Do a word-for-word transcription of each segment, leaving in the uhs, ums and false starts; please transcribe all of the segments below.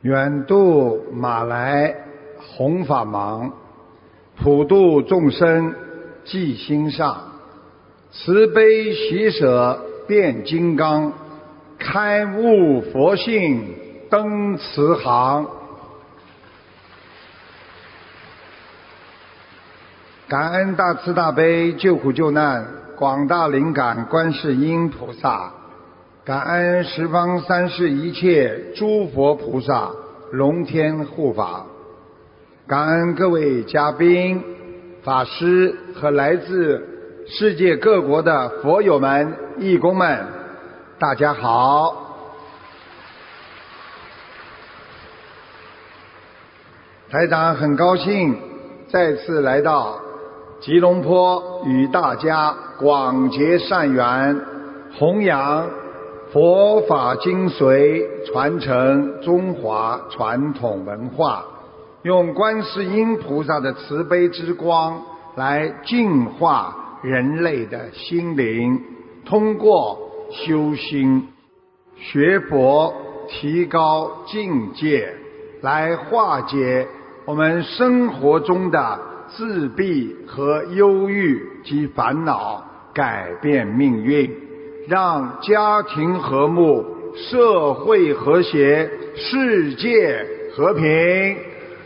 远渡马来弘法忙，普度众生记心上，慈悲喜舍变金刚，开悟佛性登慈航。感恩大慈大悲救苦救难广大灵感观世音菩萨，感恩十方三世一切诸佛菩萨龙天护法，感恩各位嘉宾、法师和来自世界各国的佛友们、义工们，大家好。台长很高兴再次来到吉隆坡，与大家广结善缘，弘扬佛法精髓，传承中华传统文化，用观世音菩萨的慈悲之光来净化人类的心灵，通过修心学佛，提高境界，来化解我们生活中的自闭和忧郁及烦恼，改变命运，让家庭和睦，社会和谐，世界和平。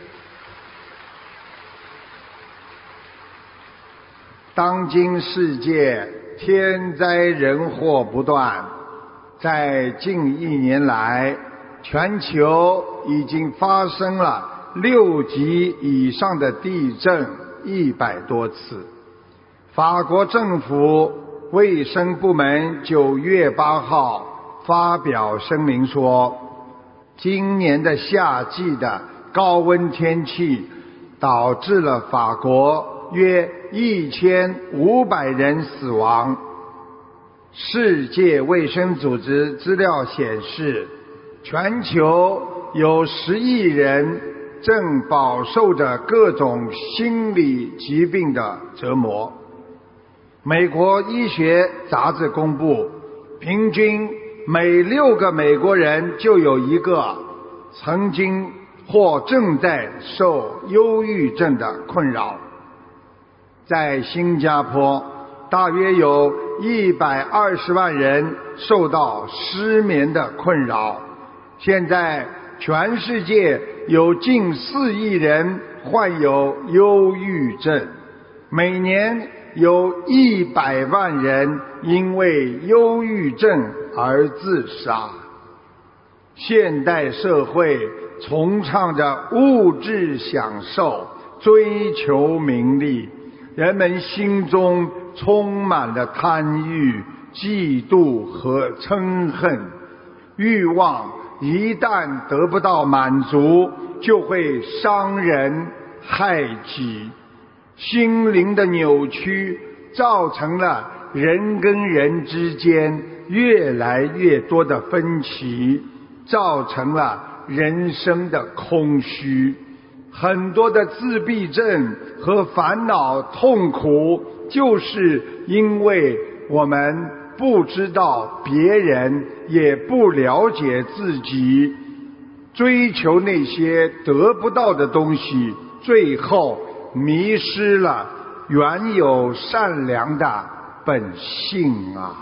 当今世界天灾人祸不断，在近一年来，全球已经发生了六级以上的地震一百多次。法国政府卫生部门九月八号发表声明说，今年的夏季的高温天气导致了法国约一千五百人死亡。世界卫生组织资料显示，全球有十亿人正饱受着各种心理疾病的折磨。美国医学杂志公布，平均每六个美国人就有一个曾经或正在受忧郁症的困扰。在新加坡，大约有一百二十万人受到失眠的困扰。现在全世界有近四亿人患有忧郁症，每年有一百万人因为忧郁症而自杀。现代社会崇尚着物质享受，追求名利，人们心中充满了贪欲、嫉妒和嗔恨。欲望一旦得不到满足，就会伤人害己。心灵的扭曲造成了人跟人之间越来越多的分歧，造成了人生的空虚。很多的自闭症和烦恼痛苦，就是因为我们不知道别人，也不了解自己，追求那些得不到的东西，最后迷失了原有善良的本性啊！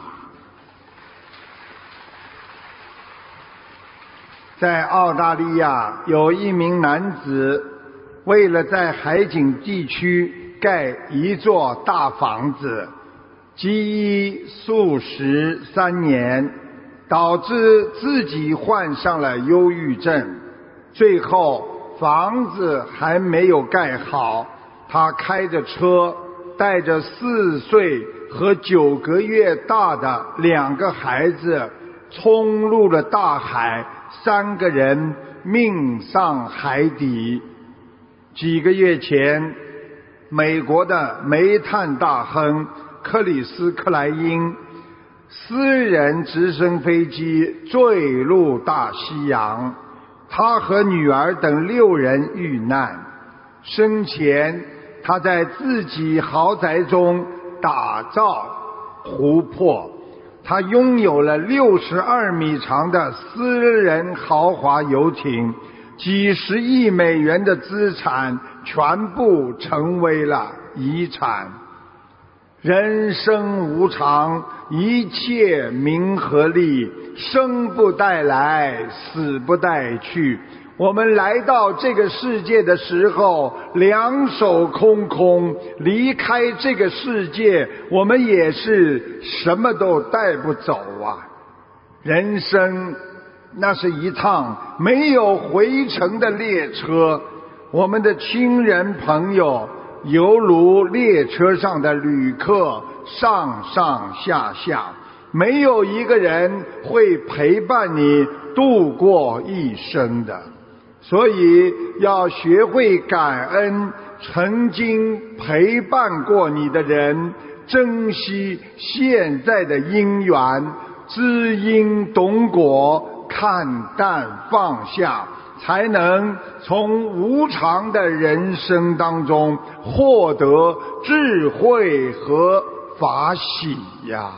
在澳大利亚，有一名男子为了在海景地区盖一座大房子，积衣数十三年，导致自己患上了忧郁症。最后房子还没有盖好，他开着车，带着四岁和九个月大的两个孩子冲入了大海，三个人命丧海底。几个月前，美国的煤炭大亨克里斯克莱因私人直升飞机坠入大西洋，他和女儿等六人遇难。生前他在自己豪宅中打造湖泊，他拥有了六十二米长的私人豪华游艇， 几十亿美元的资产全部成为了遗产。人生无常，一切名和利，生不带来，死不带去。我们来到这个世界的时候，两手空空，离开这个世界，我们也是什么都带不走啊。人生那是一趟没有回程的列车，我们的亲人朋友犹如列车上的旅客，上上下下，没有一个人会陪伴你度过一生的。所以要学会感恩曾经陪伴过你的人，珍惜现在的因缘，知因懂果，看淡放下，才能从无常的人生当中获得智慧和法喜呀。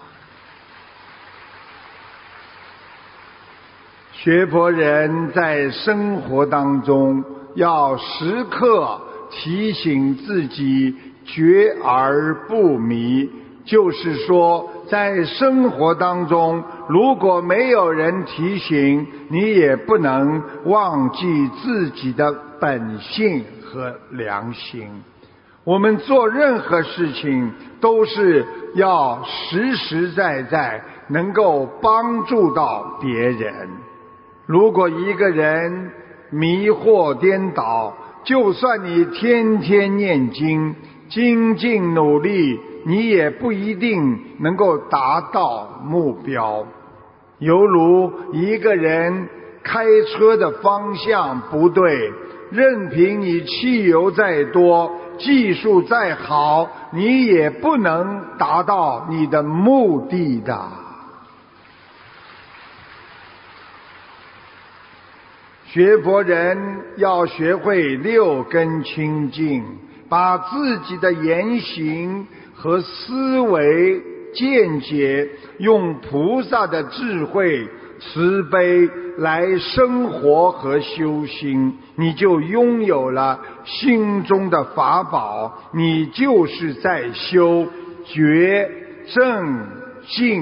学佛人在生活当中要时刻提醒自己觉而不迷，就是说在生活当中如果没有人提醒，你也不能忘记自己的本性和良心。我们做任何事情都是要实实在在能够帮助到别人。如果一个人迷惑颠倒，就算你天天念经，精进努力，你也不一定能够达到目标。犹如一个人开车的方向不对，任凭你汽油再多，技术再好，你也不能达到你的目的的。学佛人要学会六根清净，把自己的言行和思维见解用菩萨的智慧慈悲来生活和修心，你就拥有了心中的法宝，你就是在修觉正净。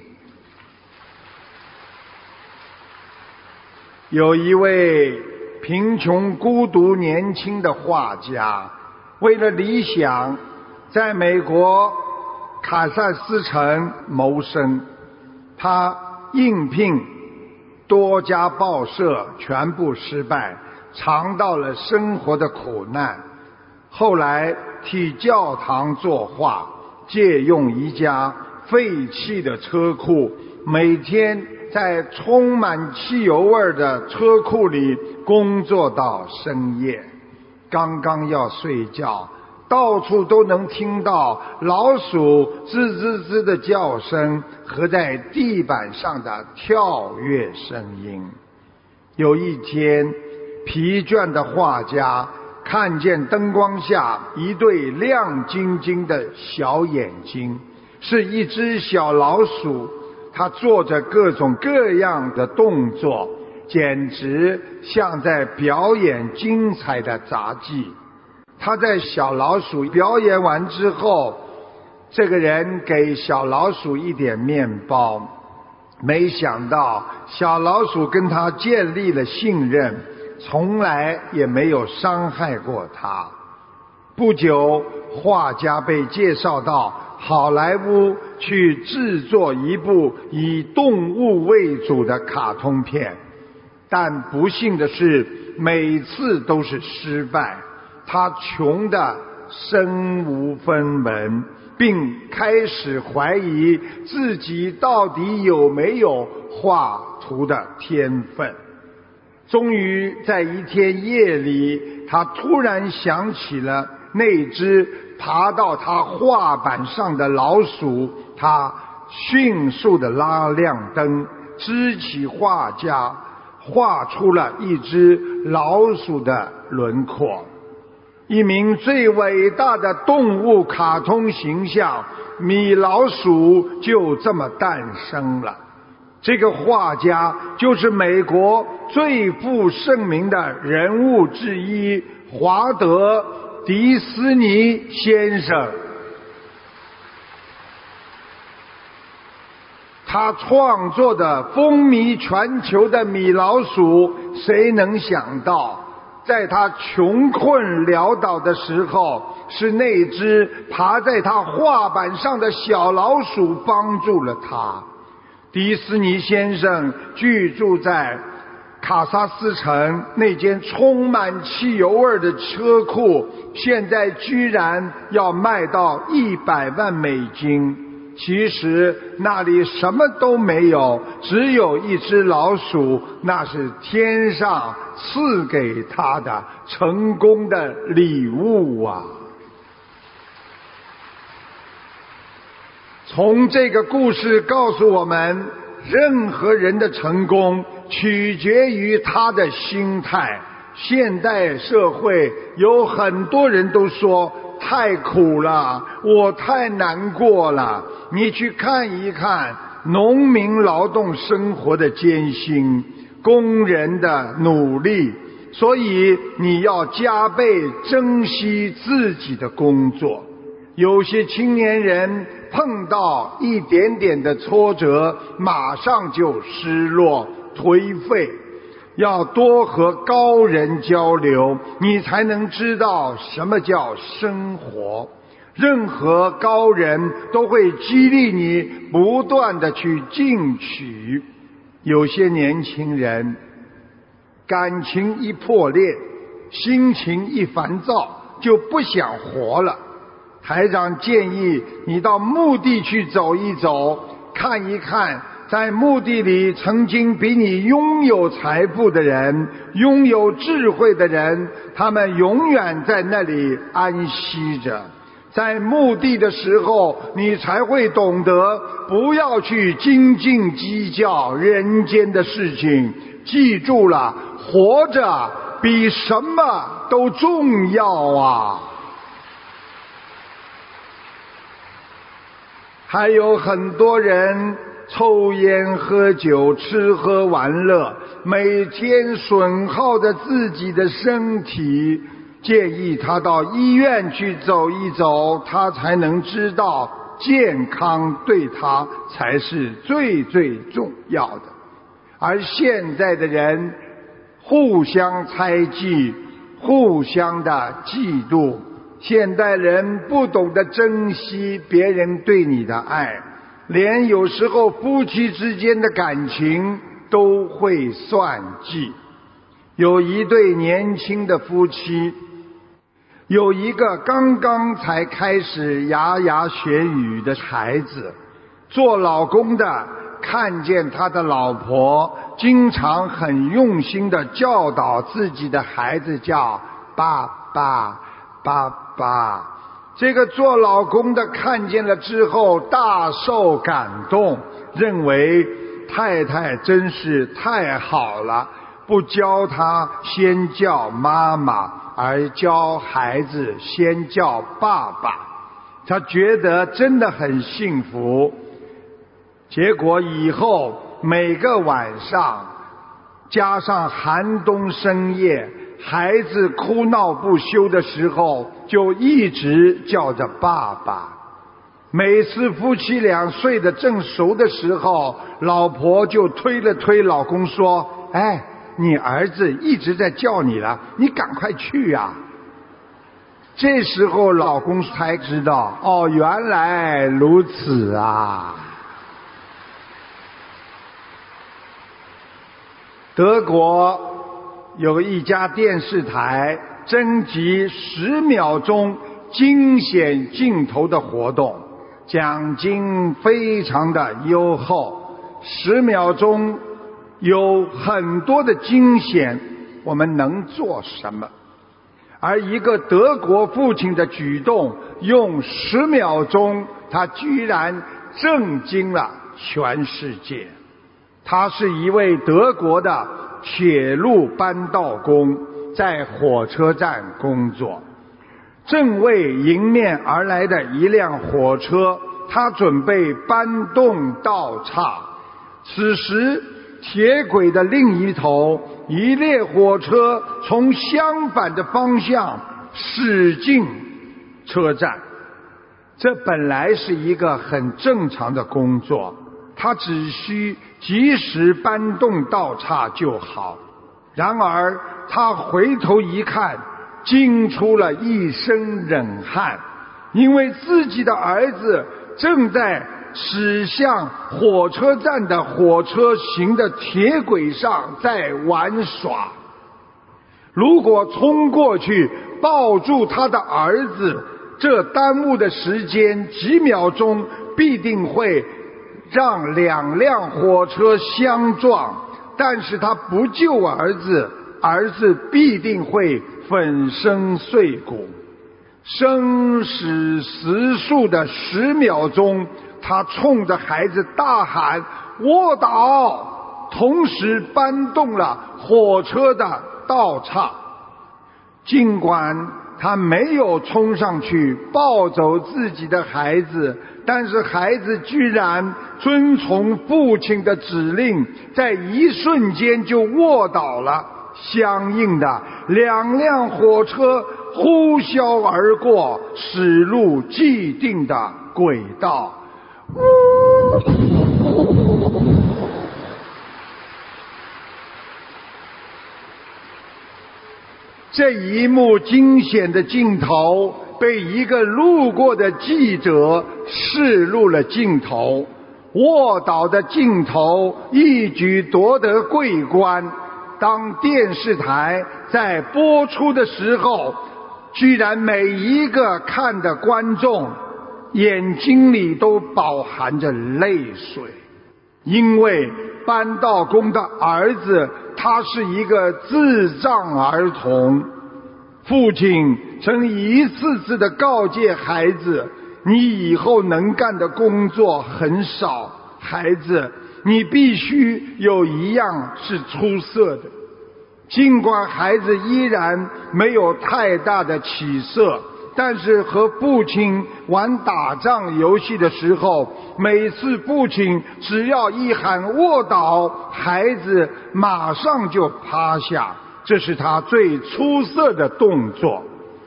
有一位贫穷孤独年轻的画家，为了理想在美国卡萨斯城谋生，他应聘多家报社全部失败，尝到了生活的苦难。后来替教堂作画，借用一家废弃的车库，每天在充满汽油味的车库里工作到深夜。刚刚要睡觉，到处都能听到老鼠吱吱吱的叫声和在地板上的跳跃声音。有一天，疲倦的画家看见灯光下一对亮晶晶的小眼睛，是一只小老鼠，它做着各种各样的动作，简直像在表演精彩的杂技。他在小老鼠表演完之后，这个人给小老鼠一点面包，没想到小老鼠跟他建立了信任，从来也没有伤害过他。不久，画家被介绍到好莱坞去制作一部以动物为主的卡通片，但不幸的是每次都是失败。他穷得身无分文，并开始怀疑自己到底有没有画图的天分。终于在一天夜里，他突然想起了那只爬到他画板上的老鼠，他迅速地拉亮灯，支起画架，画出了一只老鼠的轮廓。一名最伟大的动物卡通形象米老鼠就这么诞生了。 这个画家就是美国最负盛名的人物之一，华德·迪斯尼先生。他创作的风靡全球的米老鼠，谁能想到在他穷困潦倒的时候，是那只爬在他画板上的小老鼠帮助了他。迪斯尼先生居住在卡萨斯城那间充满汽油味的车库，现在居然要卖到一百万美金。其实那里什么都没有，只有一只老鼠，那是天上赐给他的成功的礼物啊！从这个故事告诉我们，任何人的成功取决于他的心态。现代社会有很多人都说太苦了，我太难过了。你去看一看农民劳动生活的艰辛，工人的努力，所以你要加倍珍惜自己的工作。有些青年人碰到一点点的挫折，马上就失落颓废。要多和高人交流，你才能知道什么叫生活。任何高人都会激励你不断地去进取。有些年轻人感情一破裂，心情一烦躁，就不想活了。台长建议你到墓地去走一走，看一看在墓地里曾经比你拥有财富的人，拥有智慧的人，他们永远在那里安息着。在墓地的时候，你才会懂得不要去斤斤计较人间的事情。记住了，活着比什么都重要啊！还有很多人抽烟喝酒吃喝玩乐，每天损耗着自己的身体。建议他到医院去走一走，他才能知道健康对他才是最最重要的。而现在的人互相猜忌，互相的嫉妒，现代人不懂得珍惜别人对你的爱，连有时候夫妻之间的感情都会算计。有一对年轻的夫妻，有一个刚刚才开始牙牙学语的孩子，做老公的看见他的老婆经常很用心地教导自己的孩子叫爸爸爸爸，这个做老公的看见了之后大受感动，认为太太真是太好了，不教他先叫妈妈，而教孩子先叫爸爸，他觉得真的很幸福。结果以后每个晚上，加上寒冬深夜，孩子哭闹不休的时候，就一直叫着爸爸。每次夫妻俩睡得正熟的时候，老婆就推了推老公说：哎，你儿子一直在叫你了，你赶快去啊。这时候老公才知道，哦，原来如此啊。德国有一家电视台征集十秒钟惊险镜头的活动，奖金非常的优厚。十秒钟有很多的惊险，我们能做什么？而一个德国父亲的举动，用十秒钟，他居然震惊了全世界。他是一位德国的铁路搬道工，在火车站工作。正为迎面而来的一辆火车，他准备搬动道岔。 此时铁轨的另一头，一列火车从相反的方向驶进车站。这本来是一个很正常的工作，他只需及时搬动道岔就好。然而他回头一看，惊出了一身冷汗，因为自己的儿子正在驶向火车站的火车行的铁轨上在玩耍。如果冲过去抱住他的儿子，这耽误的时间几秒钟必定会让两辆火车相撞，但是他不救儿子，儿子必定会粉身碎骨。生死时速的十秒钟，他冲着孩子大喊卧倒，同时搬动了火车的道岔。尽管他没有冲上去抱走自己的孩子，但是孩子居然遵从父亲的指令，在一瞬间就卧倒了。相应的，两辆火车呼啸而过，驶入既定的轨道。这一幕惊险的镜头被一个路过的记者视入了镜头，卧倒的镜头一举夺得桂冠。当电视台在播出的时候，居然每一个看的观众眼睛里都饱含着泪水，因为搬道工的儿子他是一个智障儿童。父亲曾一次次地告诫孩子，你以后能干的工作很少，孩子你必须有一样是出色的。尽管孩子依然没有太大的起色，但是和父亲玩打仗游戏的时候，每次父亲只要一喊卧倒，孩子马上就趴下，这是他最出色的动作。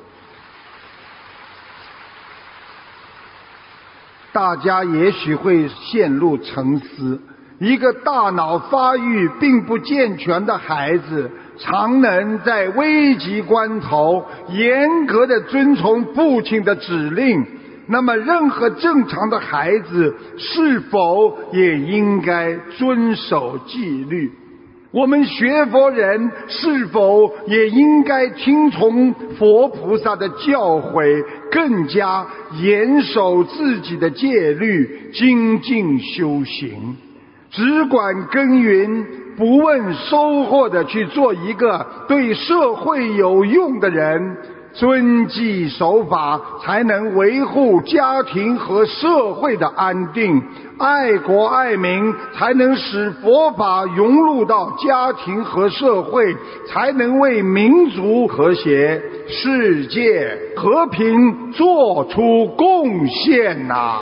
大家也许会陷入沉思，一个大脑发育并不健全的孩子，常能在危急关头严格地遵从父亲的指令，那么任何正常的孩子是否也应该遵守纪律？我们学佛人是否也应该听从佛菩萨的教诲，更加严守自己的戒律，精进修行，只管耕耘不问收获的去做一个对社会有用的人，遵纪守法，才能维护家庭和社会的安定，爱国爱民，才能使佛法融入到家庭和社会，才能为民族和谐、世界和平做出贡献啊！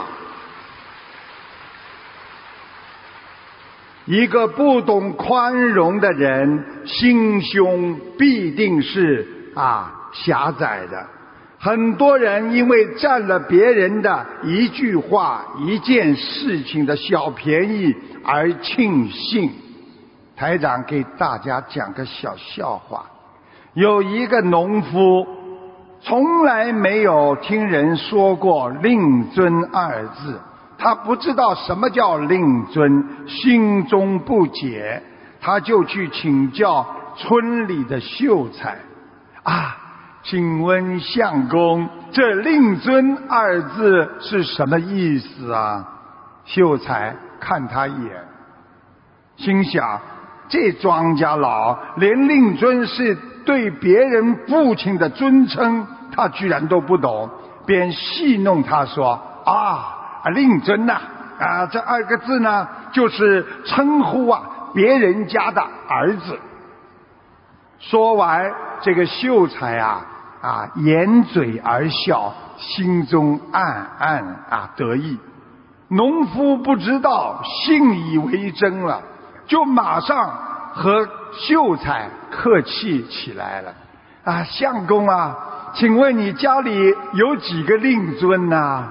一个不懂宽容的人，心胸必定是啊狭窄的。很多人因为占了别人的一句话、一件事情的小便宜而庆幸。台长给大家讲个小笑话，有一个农夫从来没有听人说过令尊二字，他不知道什么叫令尊，心中不解，他就去请教村里的秀才啊，请问相公，这令尊二字是什么意思啊？秀才看他一眼，心想这庄稼佬连令尊是对别人父亲的尊称他居然都不懂，便戏弄他说啊，令尊呐、啊，啊，这二个字呢，就是称呼啊别人家的儿子。说完，这个秀才啊啊掩嘴而笑，心中暗暗啊得意。 农夫不知道，信以为真了，就马上和秀才客气起来了。啊，相公啊，请问你家里有几个令尊啊？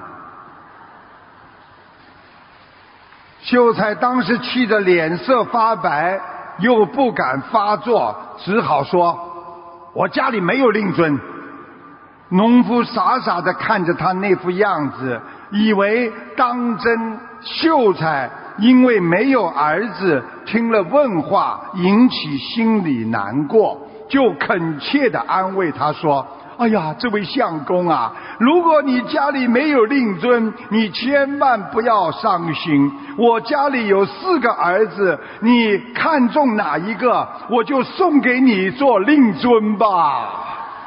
秀才当时气得脸色发白，又不敢发作，只好说：我家里没有令尊。农夫傻傻地看着他那副样子，以为当真。秀才因为没有儿子，听了问话引起心里难过，就恳切地安慰他说：哎呀，这位相公啊，如果你家里没有令尊，你千万不要伤心。我家里有四个儿子，你看中哪一个，我就送给你做令尊吧。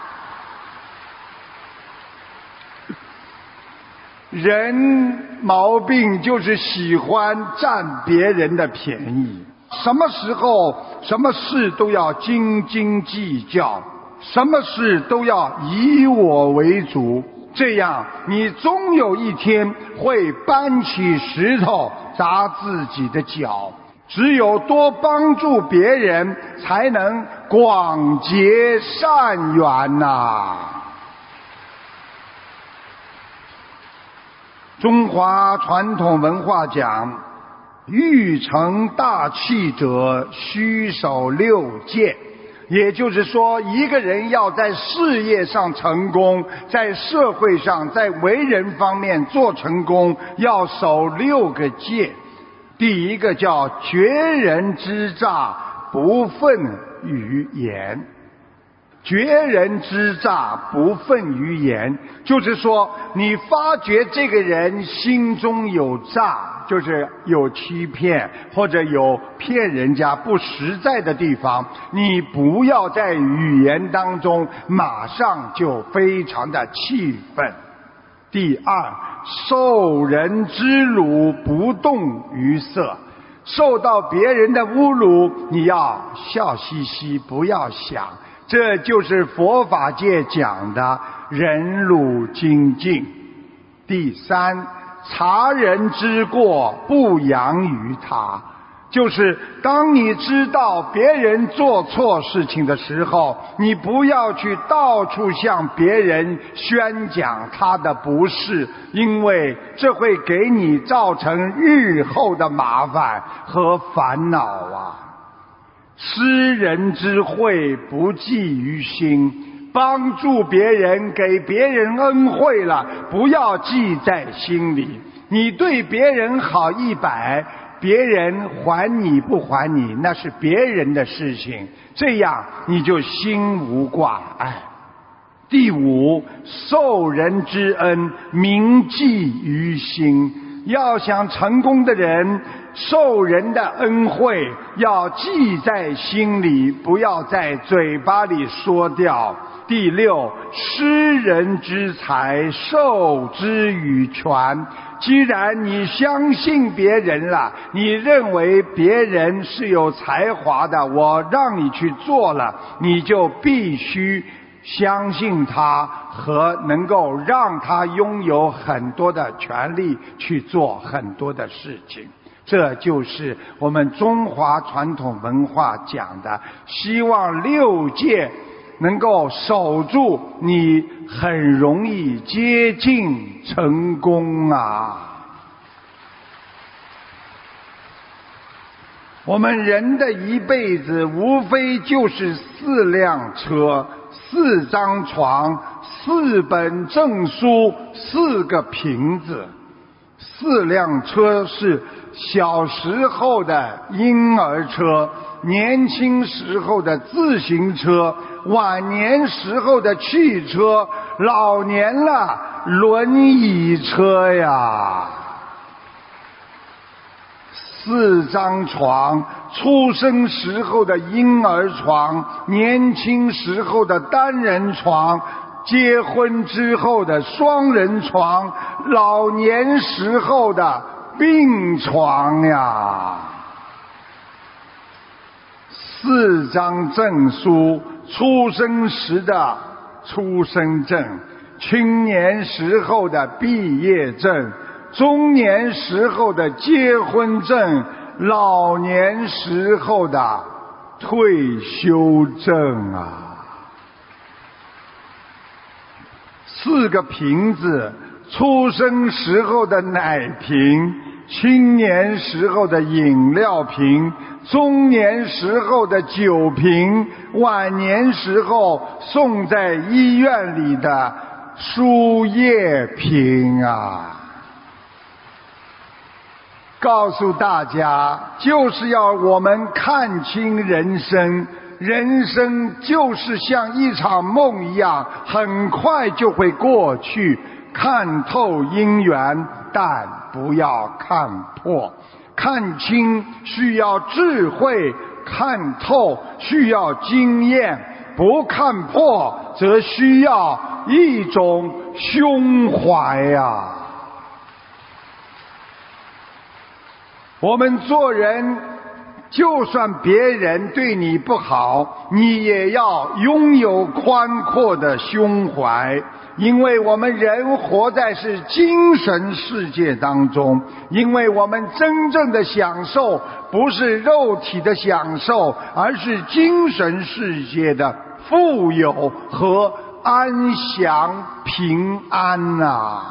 人毛病就是喜欢占别人的便宜，什么时候什么事都要斤斤计较，什么事都要以我为主，这样你终有一天会搬起石头砸自己的脚。只有多帮助别人，才能广结善缘呐。中华传统文化讲，欲成大器者，须守六戒。也就是说，一个人要在事业上成功，在社会上，在为人方面做成功，要守六个戒。第一个叫绝人之诈，不愤于言。绝人之诈，不愤于言，就是说你发觉这个人心中有诈，就是有欺骗或者有骗人家不实在的地方，你不要在语言当中马上就非常的气愤。第二，受人之辱，不动于色。受到别人的侮辱，你要笑嘻嘻，不要想，这就是佛法界讲的忍辱精进。第三，察人之过，不扬于他。就是当你知道别人做错事情的时候，你不要去到处向别人宣讲他的不是，因为这会给你造成日后的麻烦和烦恼啊。施人之惠，不计于心，帮助别人，给别人恩惠了，不要记在心里。你对别人好一百，别人还你不还你，那是别人的事情，这样你就心无挂碍。第五，受人之恩，铭记于心。要想成功的人，受人的恩惠要记在心里，不要在嘴巴里说掉。第六，施人之财，授之以权。既然你相信别人了，你认为别人是有才华的，我让你去做了，你就必须相信他和能够让他拥有很多的权利去做很多的事情。这就是我们中华传统文化讲的，希望六戒能够守住，你很容易接近成功啊。我们人的一辈子无非就是四辆车，四张床，四本证书，四个瓶子。四辆车是小时候的婴儿车，年轻时候的自行车，晚年时候的汽车，老年了轮椅车呀。四张床，出生时候的婴儿床，年轻时候的单人床，结婚之后的双人床，老年时候的病床呀。四张证书，出生时的出生证，青年时候的毕业证， 中年时候的结婚证，老年时候的退休证啊。四个瓶子，出生时候的奶瓶，青年时候的饮料瓶，中年时候的酒瓶，晚年时候送在医院里的输液瓶啊。告诉大家，就是要我们看清人生，人生就是像一场梦一样，很快就会过去。看透因缘，但不要看破。看清需要智慧，看透需要经验，不看破则需要一种胸怀呀。我们做人，就算别人对你不好，你也要拥有宽阔的胸怀，因为我们人活在是精神世界当中，因为我们真正的享受不是肉体的享受，而是精神世界的富有和安详平安啊。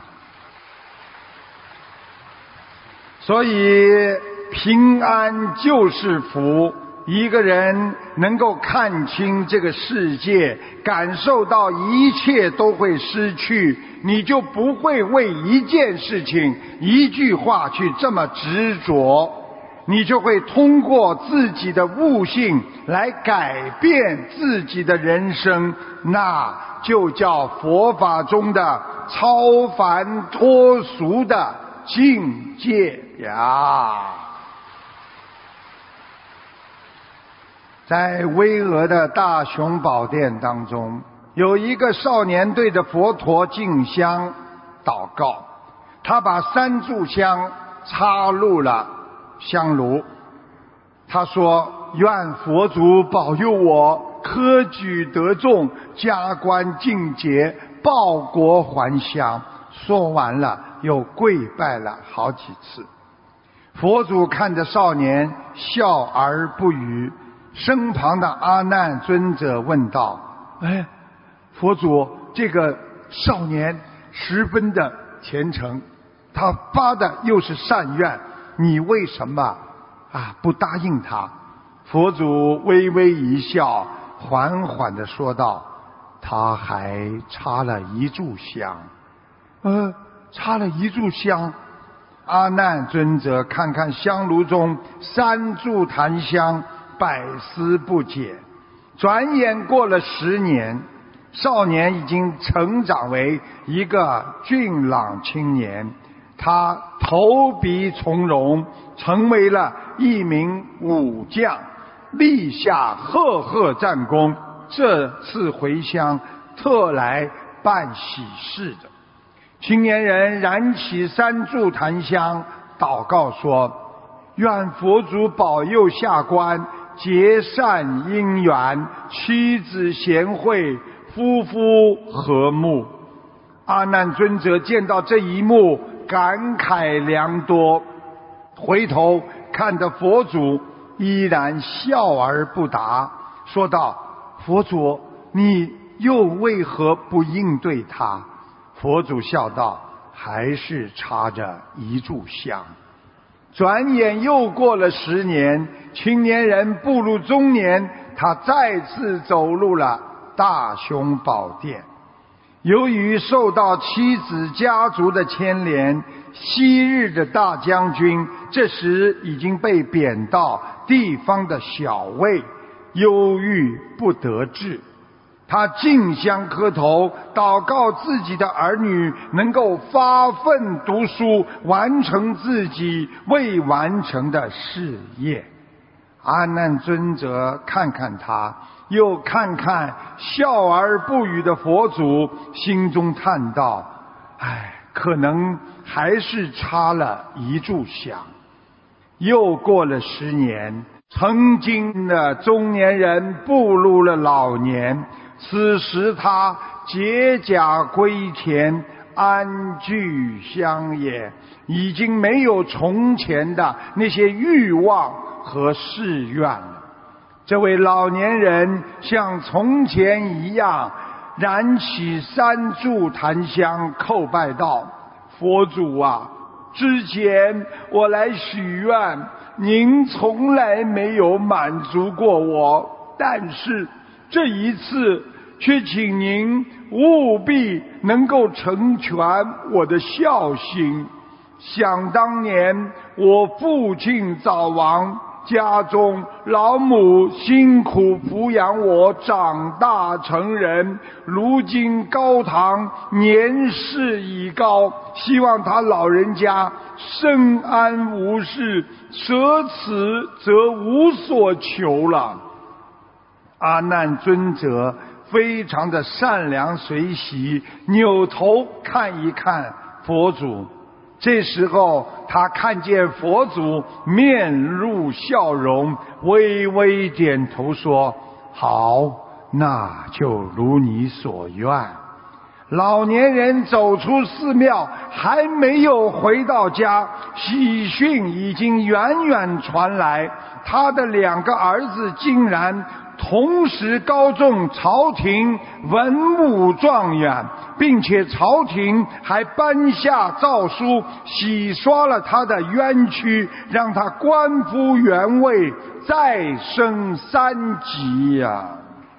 所以平安就是福，一个人能够看清这个世界，感受到一切都会失去，你就不会为一件事情一句话去这么执着，你就会通过自己的悟性来改变自己的人生，那就叫佛法中的超凡脱俗的境界呀。在巍峨的大雄宝殿当中，有一个少年对着佛陀敬香祷告，他把三炷香插入了香炉，他说：愿佛祖保佑我科举得中，加官进爵，报国还乡。说完了又跪拜了好几次。佛祖看着少年笑而不语，身旁的阿难尊者问道：哎，佛祖，这个少年十分的虔诚，他发的又是善愿，你为什么啊不答应他？佛祖微微一笑，缓缓地说道：他还插了一炷香。呃，插了一炷香。阿难尊者看看香炉中三炷檀香，百思不解。转眼过了十年，少年已经成长为一个俊朗青年，他投笔从戎，成为了一名武将，立下赫赫战功。这次回乡特来办喜事的。青年人燃起三炷檀香，祷告说：愿佛祖保佑下官结善姻缘，妻子贤惠，夫妇和睦。阿难尊者见到这一幕，感慨良多，回头看着佛祖，依然笑而不答，说道：佛祖，你又为何不应对他？佛祖笑道：还是插着一炷香。转眼又过了十年，青年人步入中年，他再次走入了大雄宝殿。由于受到妻子家族的牵连，昔日的大将军这时已经被贬到地方的小尉，忧郁不得志。他竞相磕头，祷告自己的儿女能够发奋读书，完成自己未完成的事业。阿难尊者看看他，又看看笑而不语的佛祖，心中叹道：唉，可能还是插了一炷香。又过了十年，曾经的中年人步入了老年，此时他解甲归田， 安居乡也，已经没有从前的那些欲望和誓愿了。这位老年人像从前一样燃起三炷檀香，叩拜道：佛祖啊，之前我来许愿，您从来没有满足过我，但是这一次却请您务必能够成全我的孝心。想当年我父亲早亡，家中老母辛苦抚养我长大成人，如今高堂年事已高，希望他老人家深安无事，舍此则无所求了。阿难尊者非常的善良随喜，扭头看一看佛祖。这时候他看见佛祖面露笑容，微微点头说：好，那就如你所愿。老年人走出寺庙，还没有回到家，喜讯已经远远传来，他的两个儿子竟然同时高中朝廷文武状元，并且朝廷还颁下诏书，洗刷了他的冤屈，让他官复原位，再升三级呀、啊！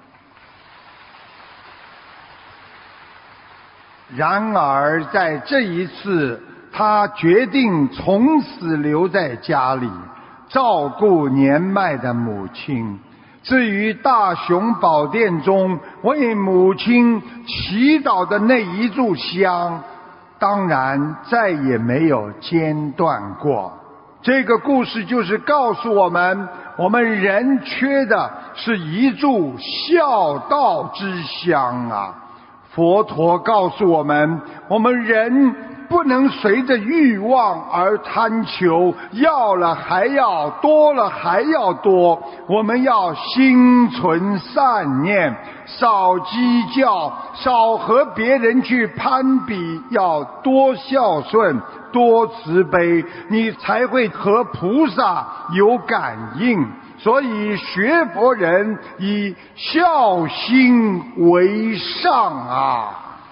然而在这一次，他决定从此留在家里，照顾年迈的母亲。至于大雄宝殿中为母亲祈祷的那一炷香，当然再也没有间断过。这个故事就是告诉我们，我们人缺的是一炷孝道之香啊！佛陀告诉我们，我们人不能随着欲望而贪求，要了还要，多了还要多。我们要心存善念，少计较，少和别人去攀比，要多孝顺，多慈悲，你才会和菩萨有感应。所以学佛人以孝心为上啊！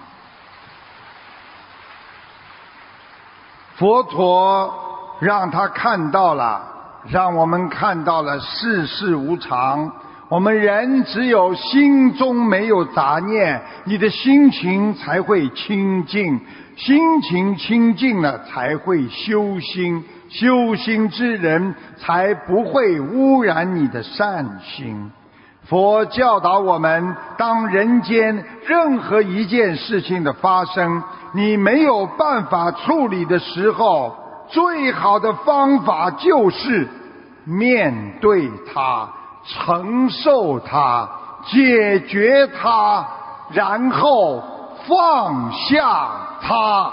佛陀让他看到了，让我们看到了世事无常。我们人只有心中没有杂念，你的心情才会清净，心情清净了才会修心，修心之人才不会污染你的善心。佛教导我们，当人间任何一件事情的发生，你没有办法处理的时候，最好的方法就是面对它，承受它，解决它，然后放下它。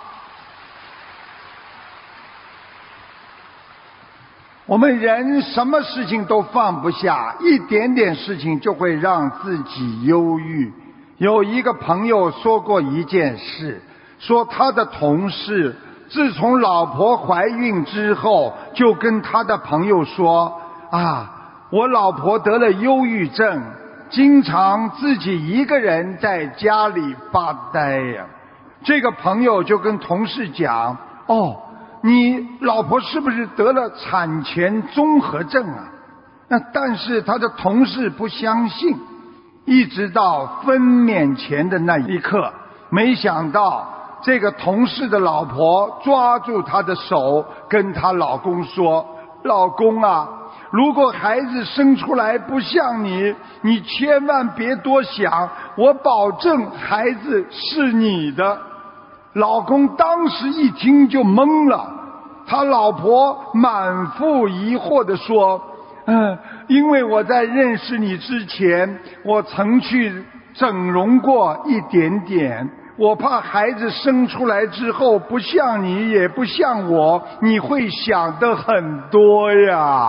我们人什么事情都放不下，一点点事情就会让自己忧郁。有一个朋友说过一件事，说他的同事自从老婆怀孕之后，就跟他的朋友说啊，我老婆得了忧郁症，经常自己一个人在家里发呆呀。这个朋友就跟同事讲，哦，你老婆是不是得了产前综合症啊？那但是他的同事不相信，一直到分娩前的那一刻，没想到这个同事的老婆抓住他的手，跟他老公说，老公啊，如果孩子生出来不像你，你千万别多想，我保证孩子是你的。老公当时一听就懵了，他老婆满腹疑惑地说，嗯，因为我在认识你之前，我曾去整容过一点点，我怕孩子生出来之后不像你也不像我，你会想得很多呀。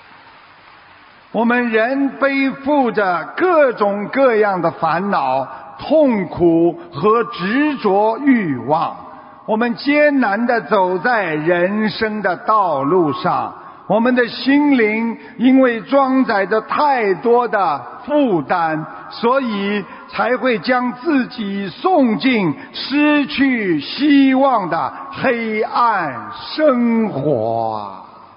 我们人背负着各种各样的烦恼， 痛苦和执着欲望。我们艰难地走在人生的道路上，我们的心灵因为装载着太多的负担，所以才会将自己送进失去希望的黑暗生活。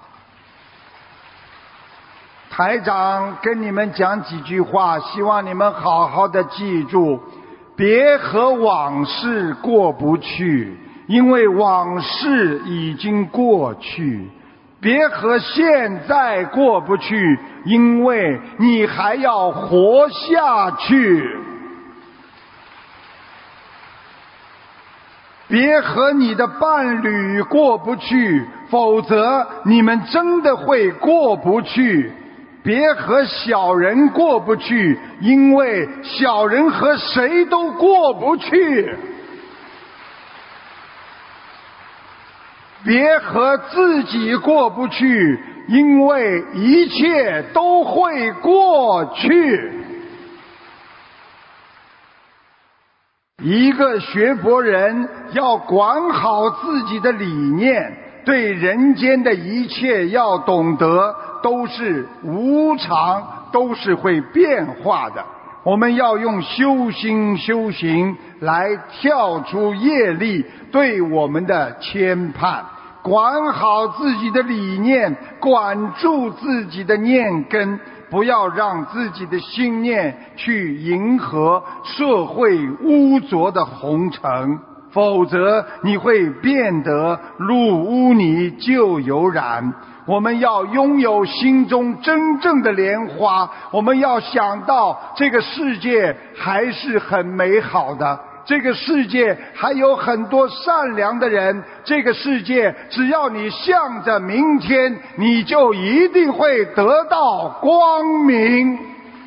台长跟你们讲几句话，希望你们好好的记住，别和往事过不去，因为往事已经过去。别和现在过不去，因为你还要活下去。别和你的伴侣过不去，否则你们真的会过不去。别和小人过不去，因为小人和谁都过不去。别和自己过不去，因为一切都会过去。一个学佛人要管好自己的理念，对人间的一切要懂得都是无常，都是会变化的。我们要用修心修行来跳出业力对我们的牵绊，管好自己的理念，管住自己的念根，不要让自己的心念去迎合社会污浊的红尘，否则你会变得入污泥就有染。我们要拥有心中真正的莲花，我们要想到这个世界还是很美好的，这个世界还有很多善良的人，这个世界只要你向着明天，你就一定会得到光明。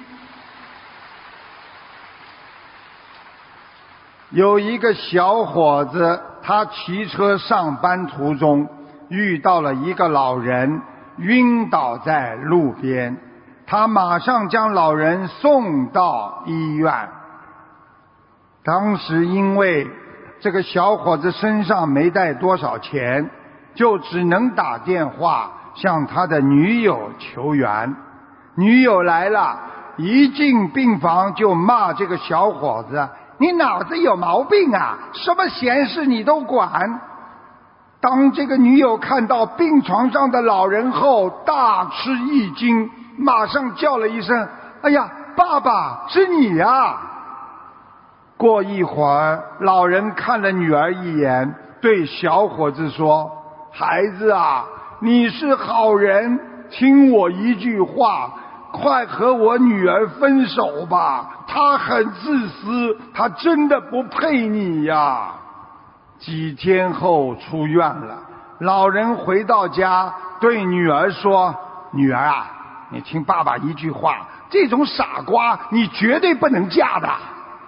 有一个小伙子，他骑车上班途中遇到了一个老人晕倒在路边，他马上将老人送到医院。当时因为这个小伙子身上没带多少钱，就只能打电话向他的女友求援。女友来了，一进病房就骂这个小伙子，你脑子有毛病啊，什么闲事你都管。当这个女友看到病床上的老人后，大吃一惊，马上叫了一声，哎呀，爸爸，是你呀！过一会儿，老人看了女儿一眼，对小伙子说，孩子啊，你是好人，听我一句话，快和我女儿分手吧，她很自私，她真的不配你呀。几天后出院了，老人回到家对女儿说，女儿啊，你听爸爸一句话，这种傻瓜你绝对不能嫁的。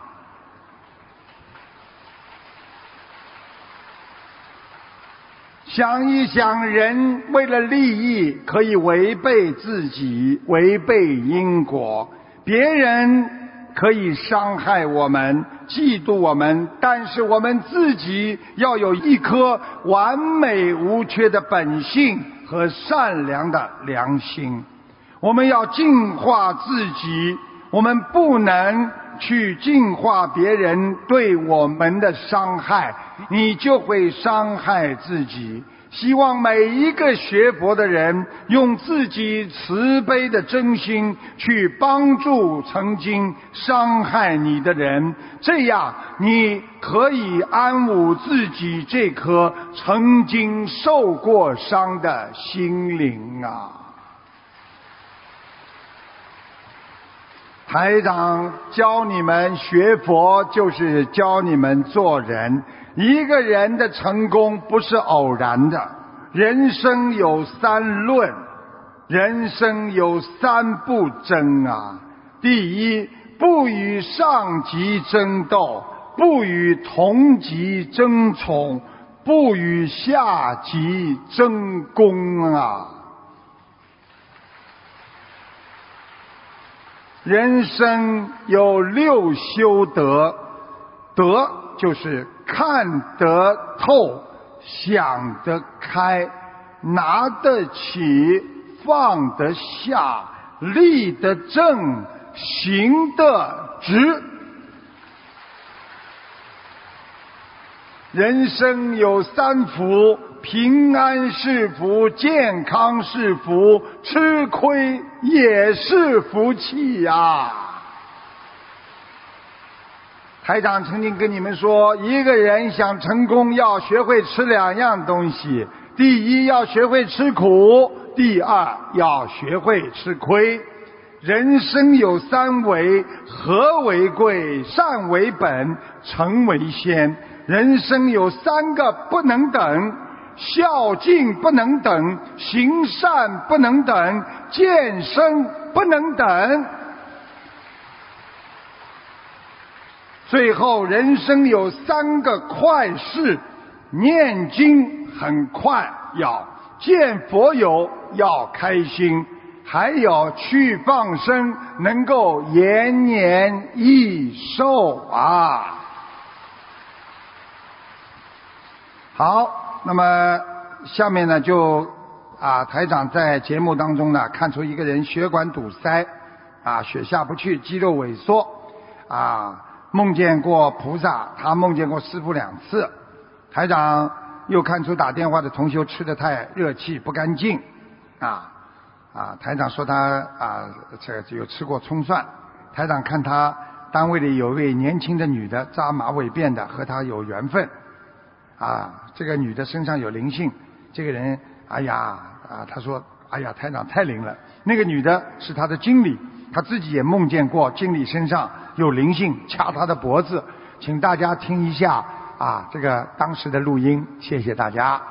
想一想，人为了利益可以违背自己，违背因果，别人可以伤害我们，嫉妒我们，但是我们自己要有一颗完美无缺的本性和善良的良心。我们要净化自己，我们不能去净化别人对我们的伤害，你就会伤害自己。希望每一个学佛的人用自己慈悲的真心去帮助曾经伤害你的人，这样你可以安抚自己这颗曾经受过伤的心灵啊。台长教你们学佛，就是教你们做人。一个人的成功不是偶然的，人生有三论，人生有三不争啊。第一，不与上级争斗，不与同级争宠，不与下级争功啊。 人生有六修德，德就是看得透、想得开、拿得起、放得下、立得正、行得直。人生有三福，平安是福，健康是福，吃亏也是福气呀、啊。台长曾经跟你们说，一个人想成功要学会吃两样东西，第一要学会吃苦，第二要学会吃亏。人生有三为，和为贵，善为本，成为先。人生有三个不能等，孝敬不能等，行善不能等，健身不能等。最后人生有三个快事，念经很快，要见佛友要开心，还有去放生能够延年益寿啊。好，那么下面呢就啊台长在节目当中呢看出一个人血管堵塞啊，血下不去，肌肉萎缩啊，梦见过菩萨，他梦见过师父两次。台长又看出打电话的同修吃得太热气不干净啊啊，台长说他啊这个有吃过葱蒜。台长看他单位里有一位年轻的女的扎马尾辫的，和他有缘分啊，这个女的身上有灵性。这个人哎呀啊，他说哎呀台长太灵了。那个女的是他的经理，他自己也梦见过经理身上有灵性掐他的脖子。请大家听一下啊这个当时的录音，谢谢大家。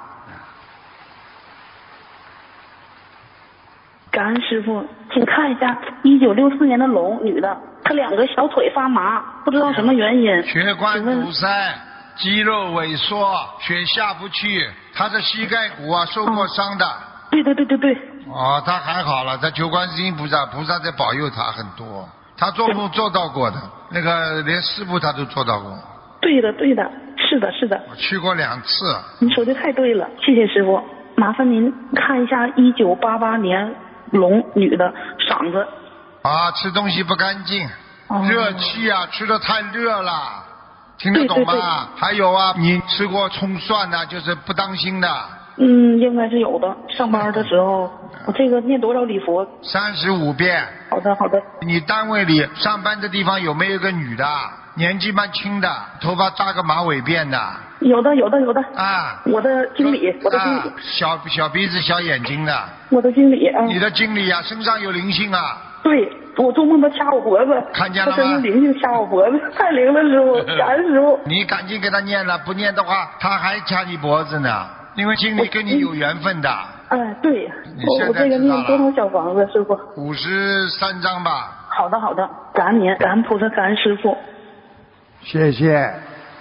感恩师父，请看一下一九六四年的龙女的，她两个小腿发麻，不知道什么原因。 血管堵塞，肌肉萎缩，血下不去，她的膝盖骨啊受过伤的。 哦、对对对对对。 哦，她还好了，她求观世音菩萨，菩萨在保佑她很多。她做梦做到过的，那个连师父她都做到过。 对的对的，是的是的。 我去过两次。 您说的太对了，谢谢师父。麻烦您看一下一九八八年龙女的嗓子。 啊，吃东西不干净， 哦、 热气啊，吃的太热了，听得懂吗？对对对，还有啊，你吃过葱蒜呢、啊，就是不当心的。 嗯，应该是有的。上班的时候，我这个念多少礼佛？ 三十五遍。 好的，好的。 你单位里上班的地方有没有个女的，年纪蛮轻的，头发扎个马尾辫的？ 有的，有的，有的。 啊， 我的经理，我的经理。啊、 小小鼻子、小眼睛的。 我的经理啊。 你的经理啊，身上有灵性啊。 对，我做梦他掐我脖子。 看见了吗？ 他身上灵性掐我脖子，太灵了，师傅，感恩师傅。 你赶紧给他念了，不念的话，他还掐你脖子呢。因为经理跟你有缘分的。 哎，对。 我我这个念多少小房子，师傅？ 五十三张吧。 好的，好的，感恩您，感恩菩萨，感恩师傅。 谢谢。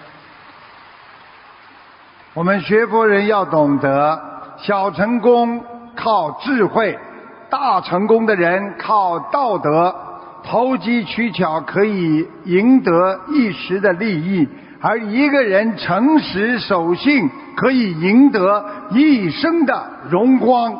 我们学佛人要懂得，小成功靠智慧，大成功的人靠道德。投机取巧可以赢得一时的利益，而一个人诚实守信可以赢得一生的荣光。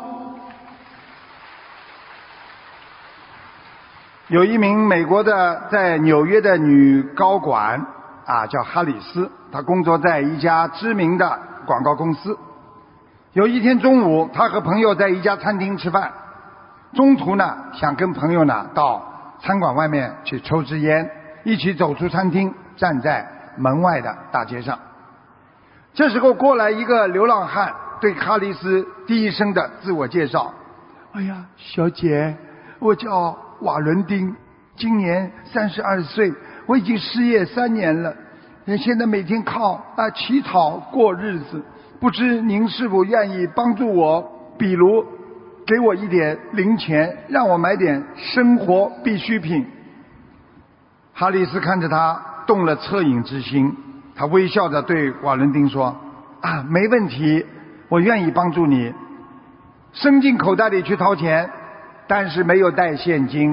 有一名美国的在纽约的女高管啊，叫哈里斯，她工作在一家知名的广告公司。有一天中午，她和朋友在一家餐厅吃饭，中途呢想跟朋友呢到餐馆外面去抽支烟，一起走出餐厅，站在门外的大街上。这时候过来一个流浪汉，对哈里斯低声的自我介绍：哎呀，小姐，我叫瓦伦丁，今年三十二岁，我已经失业三年了，现在每天靠啊乞讨过日子，不知您是否愿意帮助我，比如给我一点零钱，让我买点生活必需品。哈里斯看着他动了恻隐之心，他微笑着对瓦伦丁说：啊，没问题，我愿意帮助你。伸进口袋里去掏钱，但是没有带现金，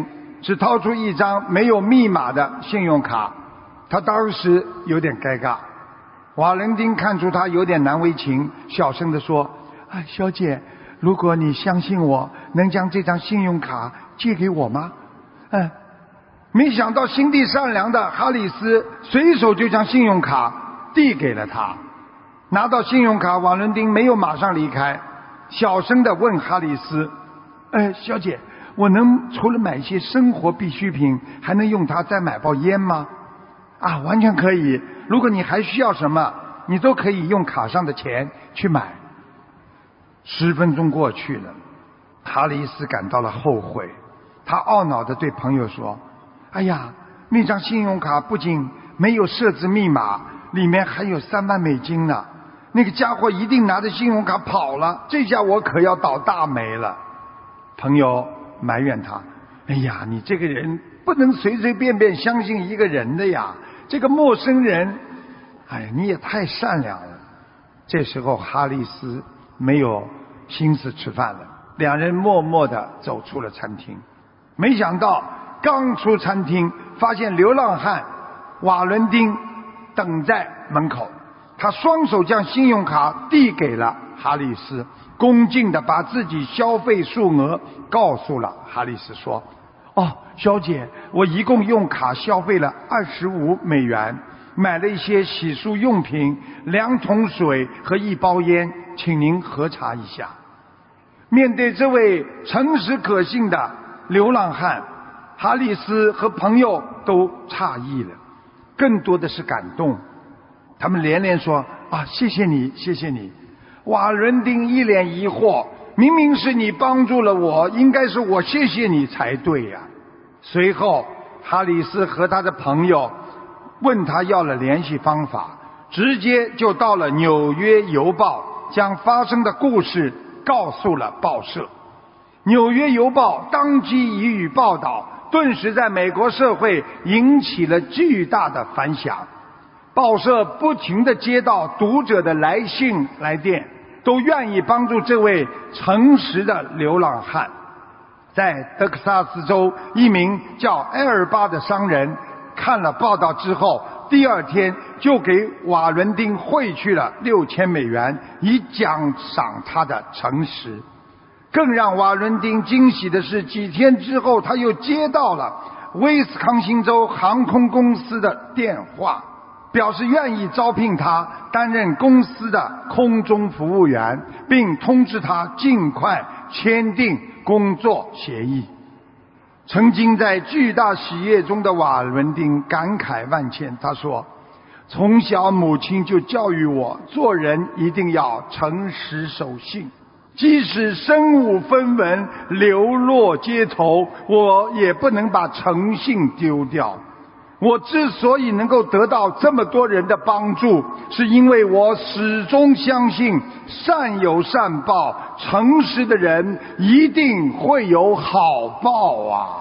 是掏出一张没有密码的信用卡。他当时有点尴尬。瓦伦丁看出他有点难为情，小声地说：啊，小姐，如果你相信我，能将这张信用卡借给我吗？嗯。没想到心地善良的哈里斯随手就将信用卡递给了他。拿到信用卡，瓦伦丁没有马上离开，小声地问哈里斯：呃，小姐，我能除了买一些生活必需品，还能用它再买包烟吗？啊，完全可以，如果你还需要什么，你都可以用卡上的钱去买。十分钟过去了，哈里斯感到了后悔，他懊恼地对朋友说：哎呀，那张信用卡不仅没有设置密码，里面还有三万美金呢，那个家伙一定拿着信用卡跑了，这下我可要倒大霉了。朋友埋怨他：哎呀，你这个人不能随随便便相信一个人的呀，这个陌生人，哎呀，你也太善良了。这时候哈里斯没有心思吃饭了，两人默默地走出了餐厅。没想到刚出餐厅，发现流浪汉瓦伦丁等在门口，他双手将信用卡递给了哈里斯，恭敬地把自己消费数额告诉了哈里斯，说：哦，小姐，我一共用卡消费了二十五美元，买了一些洗漱用品、两桶水和一包烟，请您核查一下。面对这位诚实可信的流浪汉，哈里斯和朋友都诧异了，更多的是感动。他们连连说：啊，谢谢你，谢谢你。瓦伦丁一脸疑惑，明明是你帮助了我，应该是我谢谢你才对呀。随后哈里斯和他的朋友问他要了联系方法，直接就到了纽约邮报，将发生的故事告诉了报社。纽约邮报当即予以报道，顿时在美国社会引起了巨大的反响。报社不停地接到读者的来信来电，都愿意帮助这位诚实的流浪汉。在德克萨斯州，一名叫埃尔巴的商人看了报道之后，第二天就给瓦伦丁汇去了六千美元，以奖赏他的诚实。更让瓦伦丁惊喜的是，几天之后他又接到了威斯康星州航空公司的电话，表示愿意招聘他担任公司的空中服务员，并通知他尽快签订工作协议。曾经在巨大喜悦中的瓦伦丁感慨万千，他说：从小母亲就教育我，做人一定要诚实守信，即使身无分文流落街头，我也不能把诚信丢掉。我之所以能够得到这么多人的帮助，是因为我始终相信善有善报，诚实的人一定会有好报啊。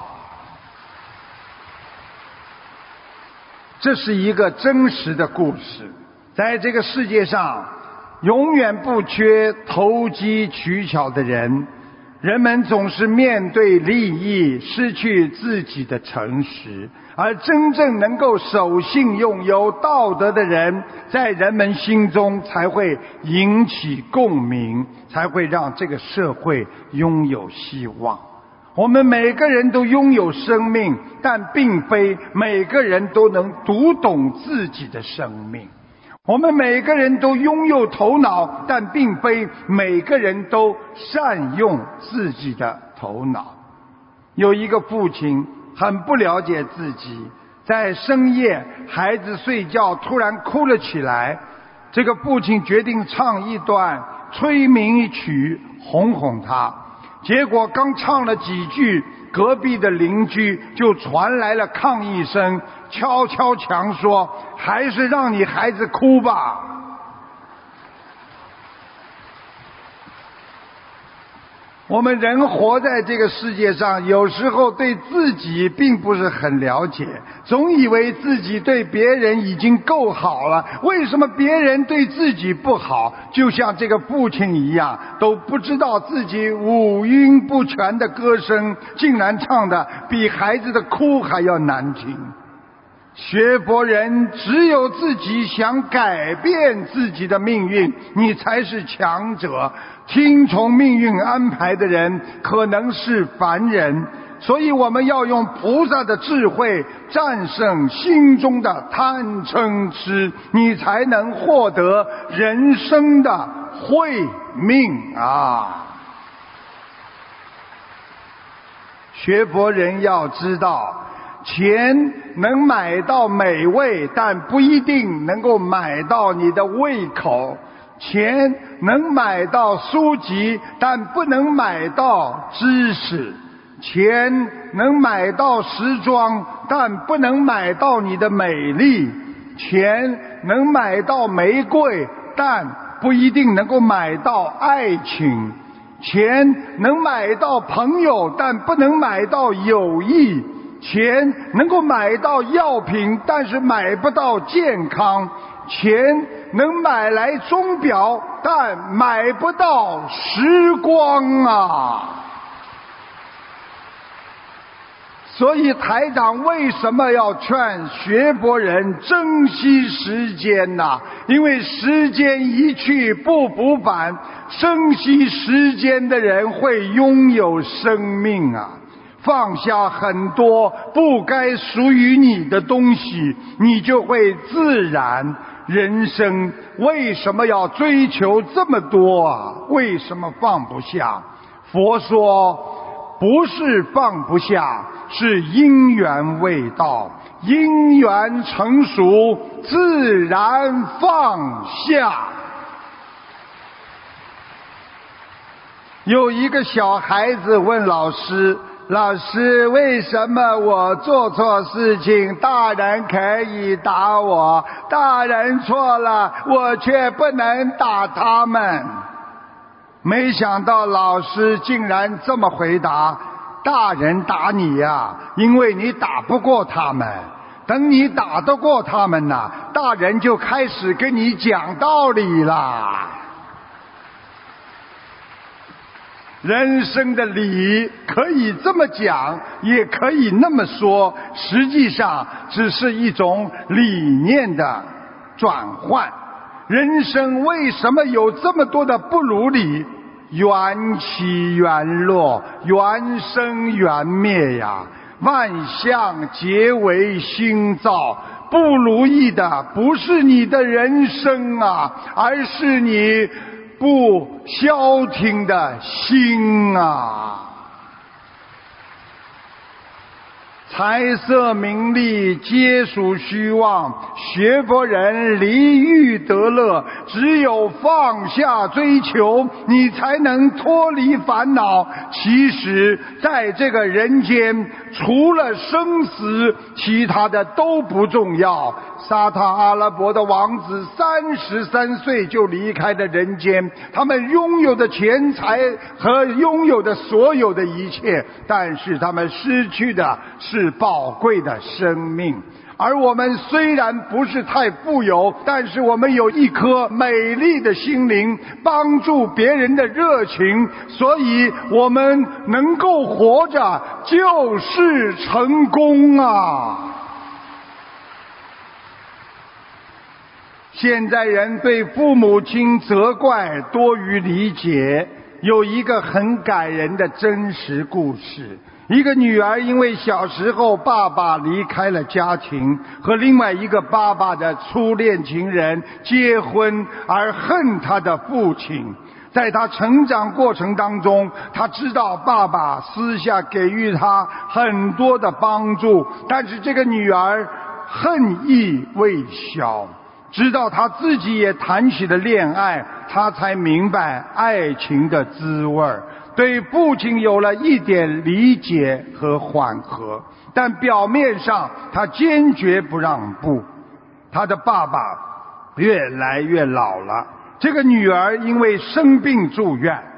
这是一个真实的故事，在这个世界上永远不缺投机取巧的人，人们总是面对利益失去自己的诚实，而真正能够守信用有道德的人，在人们心中才会引起共鸣，才会让这个社会拥有希望。我们每个人都拥有生命，但并非每个人都能读懂自己的生命。我们每个人都拥有头脑，但并非每个人都善用自己的头脑。有一个父亲很不了解自己，在深夜孩子睡觉突然哭了起来，这个父亲决定唱一段催眠曲哄哄他。结果刚唱了几句，隔壁的邻居就传来了抗议声，敲敲墙说：还是让你孩子哭吧。 我们人活在这个世界上，有时候对自己并不是很了解，总以为自己对别人已经够好了，为什么别人对自己不好？就像这个父亲一样，都不知道自己五音不全的歌声竟然唱得比孩子的哭还要难听。学佛人只有自己想改变自己的命运，你才是强者。听从命运安排的人可能是凡人，所以我们要用菩萨的智慧战胜心中的贪嗔痴，你才能获得人生的慧命啊！学佛人要知道，钱能买到美味，但不一定能够买到你的胃口。钱能买到书籍，但不能买到知识。钱能买到时装，但不能买到你的美丽。钱能买到玫瑰，但不一定能够买到爱情。钱能买到朋友，但不能买到友谊。钱能够买到药品，但是买不到健康。钱能买来钟表，但买不到时光啊！所以台长为什么要劝学佛人珍惜时间呢？因为时间一去不复返，珍惜时间的人会拥有生命啊！放下很多不该属于你的东西，你就会自然。人生为什么要追求这么多啊？为什么放不下？佛说不是放不下，是因缘未到，因缘成熟自然放下。有一个小孩子问老师，老师，为什么我做错事情，大人可以打我，大人错了，我却不能打他们？没想到老师竟然这么回答，大人打你呀，因为你打不过他们。等你打得过他们呐，大人就开始跟你讲道理啦。人生的理可以这么讲，也可以那么说，实际上只是一种理念的转换。人生为什么有这么多的不如理？缘起缘落，缘生缘灭呀，万象皆为心造。不如意的不是你的人生啊，而是你不消停的心啊！财色名利皆属虚妄，学佛人离欲得乐，只有放下追求，你才能脱离烦恼。其实在这个人间，除了生死，其他的都不重要。沙特阿拉伯的王子三十三岁就离开了人间，他们拥有的钱财和拥有的所有的一切，但是他们失去的是宝贵的生命。而我们虽然不是太富有，但是我们有一颗美丽的心灵，帮助别人的热情，所以我们能够活着就是成功啊！现在人对父母亲责怪多于理解。有一个很感人的真实故事，一个女儿因为小时候爸爸离开了家庭，和另外一个爸爸的初恋情人结婚而恨她的父亲。在她成长过程当中，她知道爸爸私下给予她很多的帮助，但是这个女儿恨意未消。直到他自己也谈起了恋爱，他才明白爱情的滋味，对父亲有了一点理解和缓和。但表面上他坚决不让步。他的爸爸越来越老了，这个女儿因为生病住院，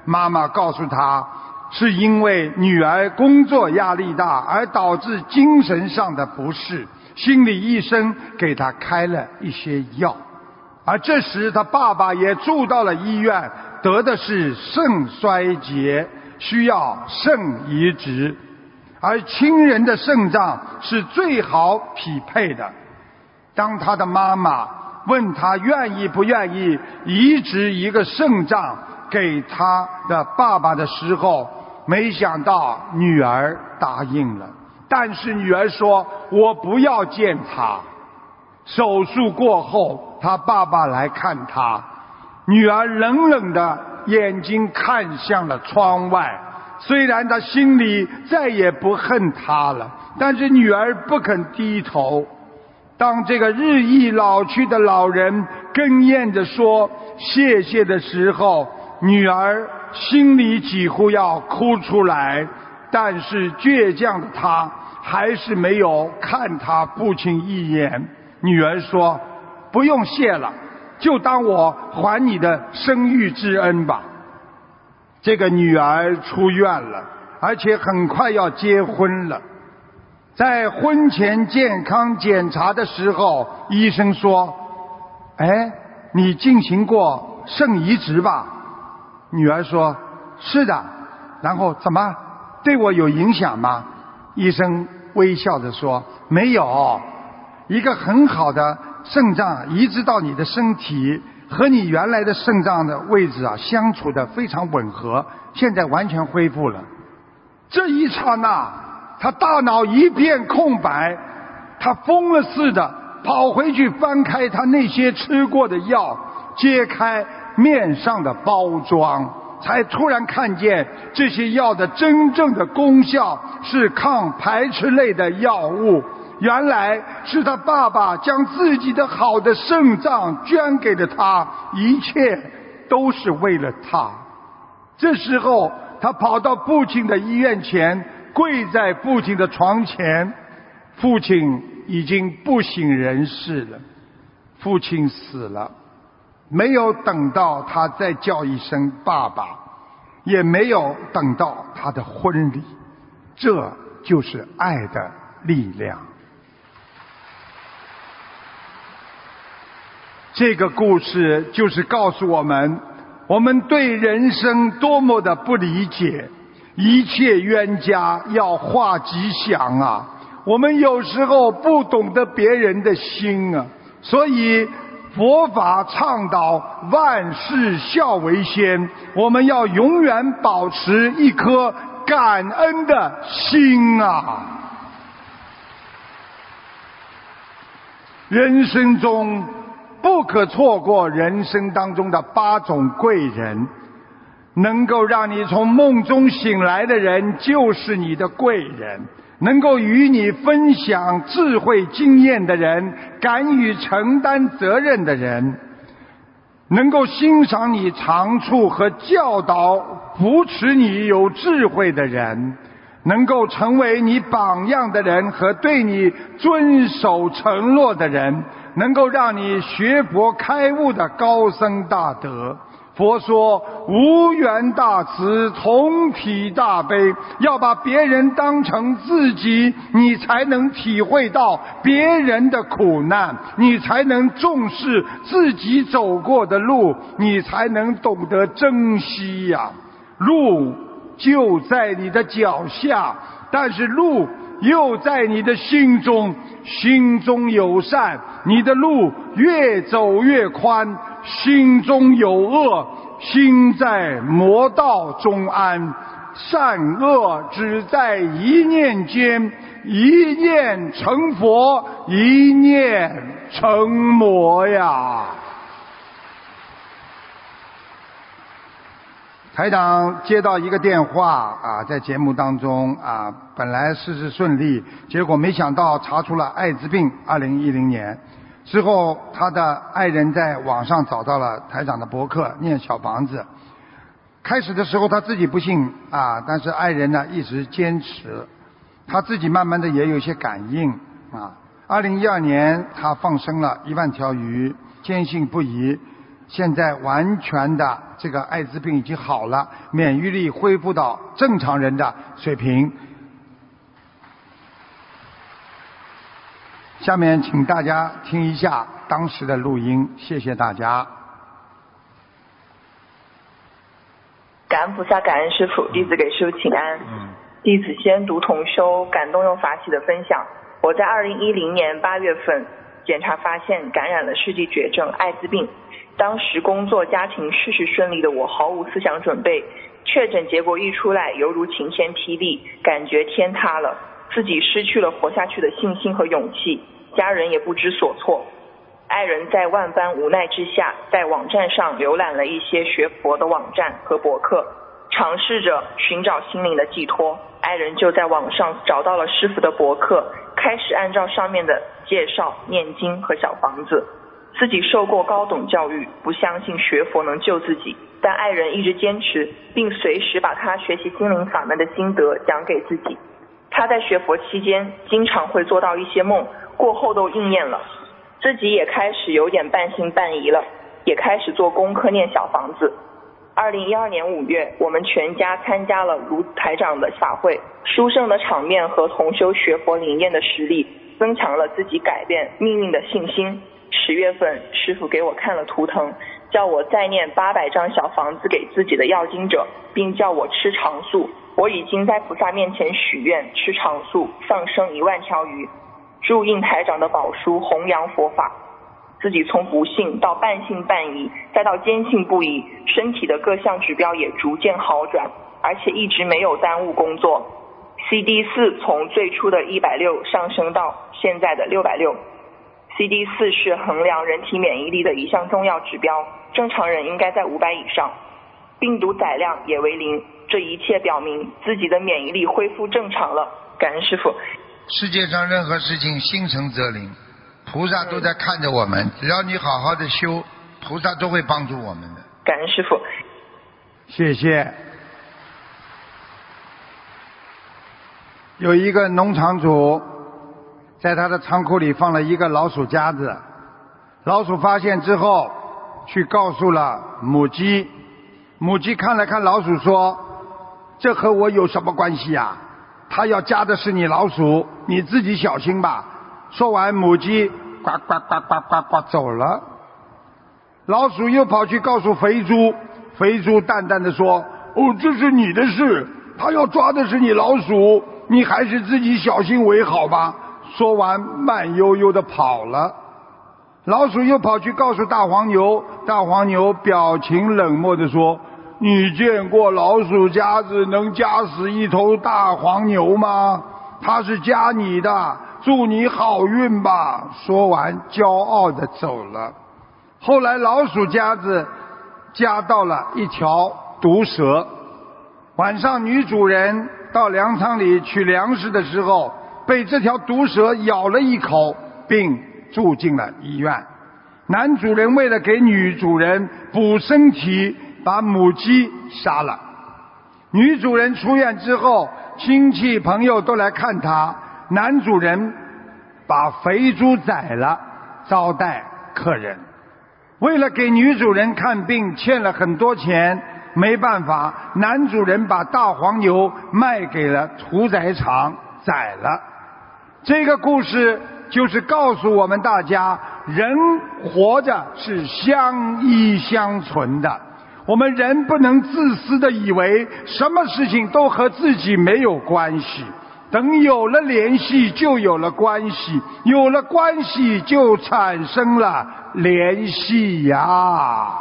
妈妈告诉他，是因为女儿工作压力大而导致精神上的不适，心理医生给他开了一些药。而这时他爸爸也住到了医院，得的是肾衰竭，需要肾移植，而亲人的肾脏是最好匹配的。当他的妈妈问他愿意不愿意移植一个肾脏给他的爸爸的时候，没想到女儿答应了。但是女儿说，我不要见他。手术过后，他爸爸来看他，女儿冷冷的眼睛看向了窗外。虽然他心里再也不恨他了，但是女儿不肯低头。当这个日益老去的老人哽咽着说谢谢的时候，女儿心里几乎要哭出来，但是倔强的她还是没有看她父亲一眼。女儿说，不用谢了，就当我还你的生育之恩吧。这个女儿出院了，而且很快要结婚了。在婚前健康检查的时候，医生说，哎，你进行过肾移植吧？女儿说，是的。然后怎么，对我有影响吗？医生微笑着说，没有，一个很好的肾脏移植到你的身体，和你原来的肾脏的位置啊相处的非常吻合，现在完全恢复了。这一刹那，他大脑一片空白，他疯了似的跑回去翻开他那些吃过的药，揭开面上的包装，才突然看见这些药的真正的功效是抗排斥类的药物。原来是他爸爸将自己的好的肾脏捐给了他，一切都是为了他。这时候他跑到父亲的医院前，跪在父亲的床前。父亲已经不省人事了，父亲死了，没有等到他再叫一声爸爸，也没有等到他的婚礼。这就是爱的力量。这个故事就是告诉我们，我们对人生多么的不理解，一切冤家要化吉祥啊！我们有时候不懂得别人的心啊，所以佛法倡导万事孝为先，我们要永远保持一颗感恩的心啊！人生中不可错过人生当中的八种贵人，能够让你从梦中醒来的人就是你的贵人，能够与你分享智慧经验的人，敢于承担责任的人，能够欣赏你长处和教导扶持你有智慧的人，能够成为你榜样的人和对你遵守承诺的人，能够让你学佛开悟的高僧大德。佛说无缘大慈，同体大悲，要把别人当成自己，你才能体会到别人的苦难，你才能重视自己走过的路，你才能懂得珍惜呀。路就在你的脚下，但是路又在你的心中，心中有善，你的路越走越宽；心中有恶，心在魔道中安。善恶只在一念间，一念成佛，一念成魔呀。台长接到一个电话啊，在节目当中啊，本来事事顺利，结果没想到查出了艾滋病。二零一零年之后，他的爱人在网上找到了台长的博客，念小房子。开始的时候他自己不信啊，但是爱人呢一直坚持，他自己慢慢的也有一些感应啊。二零一二年他放生了一万条鱼，坚信不疑。 现在完全的这个艾滋病已经好了，免疫力恢复到正常人的水平。下面请大家听一下当时的录音，谢谢大家。 感恩菩萨，感恩师父，弟子给师父请安。嗯，弟子先读同修感动用法喜的分享。我在二零一零年八月份检查发现感染了世纪绝症艾滋病，当时工作家庭事事顺利的我毫无思想准备，确诊结果一出来犹如晴天霹雳，感觉天塌了，自己失去了活下去的信心和勇气，家人也不知所措。爱人在万般无奈之下，在网站上浏览了一些学佛的网站和博客，尝试着寻找心灵的寄托。爱人就在网上找到了师父的博客，开始按照上面的介绍念经和小房子。自己受过高等教育，不相信学佛能救自己，但爱人一直坚持，并随时把他学习心灵法门的心得讲给自己。他在学佛期间经常会做到一些梦，过后都应验了，自己也开始有点半信半疑了，也开始做功课念小房子。二零一二年五月，我们全家参加了卢台长的法会，殊胜的场面和同修学佛灵验的实力，增强了自己改变命运的信心。十月份，师父给我看了图腾，叫我再念八百张小房子给自己的要经者，并叫我吃长素。我已经在菩萨面前许愿，吃长素，放生一万条鱼，注印台长的宝书，弘扬佛法。自己从不信到半信半疑，再到坚信不疑，身体的各项指标也逐渐好转，而且一直没有耽误工作。C D 四 从最初的一百六上升到现在的六百六。C D 四 是衡量人体免疫力的一项重要指标，正常人应该在五百以上，病毒载量也为零，这一切表明自己的免疫力恢复正常了。感恩师父。 世界上任何事情心诚则灵，菩萨都在看着我们，只要你好好的修，菩萨都会帮助我们的。 感恩师父。 谢谢。有一个农场主在他的仓库里放了一个老鼠夹子，老鼠发现之后去告诉了母鸡，母鸡看了看老鼠说，这和我有什么关系呀？他要夹的是你老鼠，你自己小心吧。说完，母鸡呱呱呱呱呱呱走了。老鼠又跑去告诉肥猪，肥猪淡淡的说，哦，这是你的事，他要抓的是你老鼠，你还是自己小心为好吧。说完，慢悠悠的跑了。老鼠又跑去告诉大黄牛，大黄牛表情冷漠的说，你见过老鼠夹子能夹死一头大黄牛吗？它是夹你的，祝你好运吧。说完，骄傲的走了。后来老鼠夹子夹到了一条毒蛇，晚上女主人到粮仓里取粮食的时候，被这条毒蛇咬了一口，并住进了医院。男主人为了给女主人补身体，把母鸡杀了。女主人出院之后，亲戚朋友都来看她，男主人把肥猪宰了招待客人。为了给女主人看病欠了很多钱，没办法，男主人把大黄牛卖给了屠宰场宰了。这个故事就是告诉我们大家，人活着是相依相存的。我们人不能自私的以为什么事情都和自己没有关系，等有了联系就有了关系，有了关系就产生了联系呀。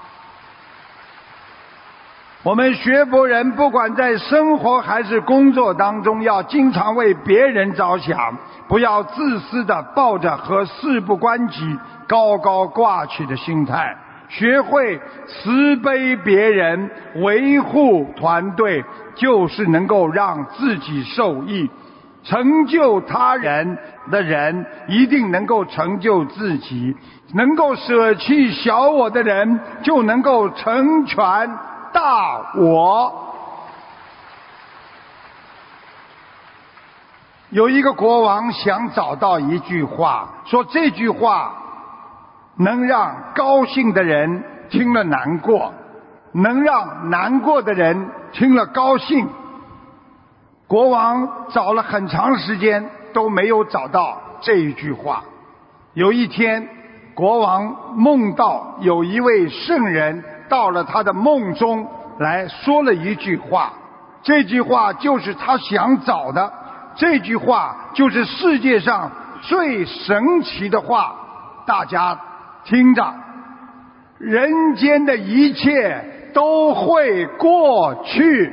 我们学佛人不管在生活还是工作当中，要经常为别人着想，不要自私的抱着和事不关己高高挂起的心态，学会慈悲别人，维护团队，就是能够让自己受益。成就他人的人一定能够成就自己，能够舍弃小我的人就能够成全大我。有一个国王想找到一句话，说这句话能让高兴的人听了难过，能让难过的人听了高兴。国王找了很长时间都没有找到这一句话。有一天，国王梦到有一位圣人到了他的梦中来说了一句话，这句话就是他想找的，这句话就是世界上最神奇的话。大家听着，人间的一切都会过去。